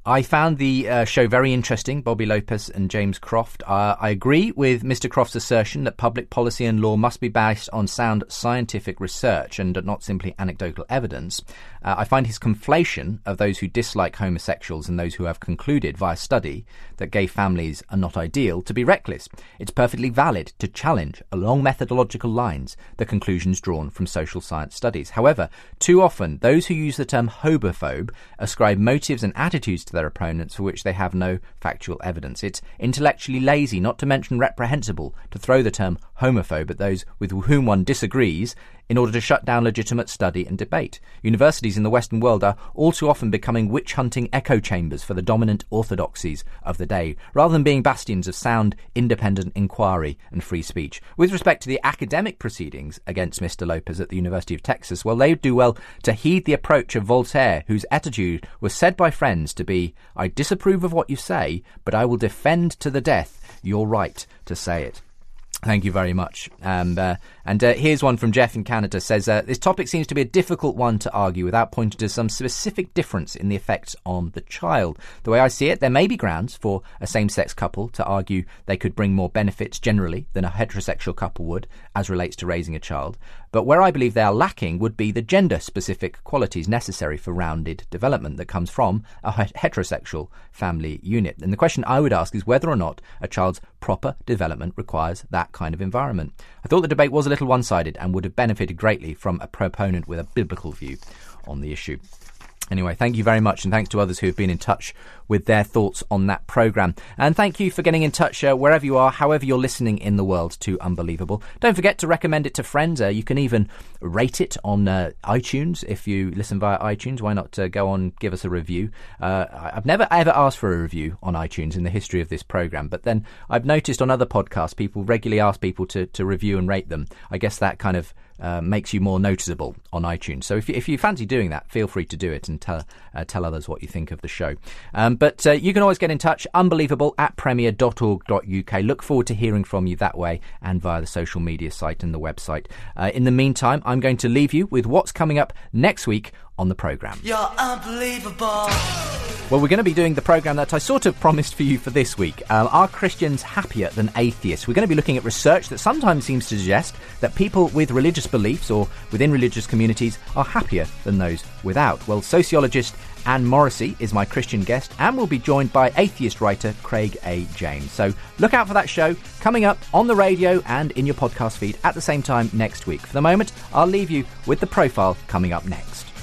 I found the show very interesting, Bobby Lopez and James Croft. I agree with Mr. Croft's assertion that public policy and law must be based on sound scientific research and not simply anecdotal evidence. I find his conflation of those who dislike homosexuals and those who have concluded via study that gay families are not ideal to be reckless. It's perfectly valid to challenge, along methodological lines, the conclusions drawn from social science studies. However, too often, those who use the term homophobe ascribe motives and attitudes to their opponents for which they have no factual evidence. It's intellectually lazy, not to mention reprehensible, to throw the term homophobe at those with whom one disagrees in order to shut down legitimate study and debate. Universities in the Western world are all too often becoming witch-hunting echo chambers for the dominant orthodoxies of the day, rather than being bastions of sound, independent inquiry and free speech. With respect to the academic proceedings against Mr. Lopez at the University of Texas, well, they do well to heed the approach of Voltaire, whose attitude was said by friends to be, "I disapprove of what you say, but I will defend to the death your right to say it." Thank you very much. And here's one from Jeff in Canada. Says, this topic seems to be a difficult one to argue without pointing to some specific difference in the effects on the child. The way I see it, there may be grounds for a same-sex couple to argue they could bring more benefits generally than a heterosexual couple would as relates to raising a child. But where I believe they are lacking would be the gender-specific qualities necessary for rounded development that comes from a heterosexual family unit. And the question I would ask is whether or not a child's proper development requires that kind of environment. I thought the debate was a little one-sided and would have benefited greatly from a proponent with a biblical view on the issue. Anyway, thank you very much, and thanks to others who have been in touch with their thoughts on that programme. And thank you for getting in touch wherever you are, however you're listening in the world to Unbelievable. Don't forget to recommend it to friends. You can even rate it on iTunes. If you listen via iTunes, why not go on, give us a review? I've never ever asked for a review on iTunes in the history of this programme, but then I've noticed on other podcasts, people regularly ask people to review and rate them. I guess that kind of makes you more noticeable on iTunes. So if you fancy doing that, feel free to do it and tell others what you think of the show. But you can always get in touch, unbelievable@premier.org.uk. Look forward to hearing from you that way and via the social media site and the website. In the meantime, I'm going to leave you with what's coming up next week on the programme. You're unbelievable. Well, we're going to be doing the programme that I sort of promised for you for this week. Are Christians happier than atheists? We're going to be looking at research that sometimes seems to suggest that people with religious beliefs or within religious communities are happier than those without. Well, sociologist Anne Morrissey is my Christian guest and will be joined by atheist writer Craig A. James. So look out for that show coming up on the radio and in your podcast feed at the same time next week. For the moment, I'll leave you with the profile coming up next.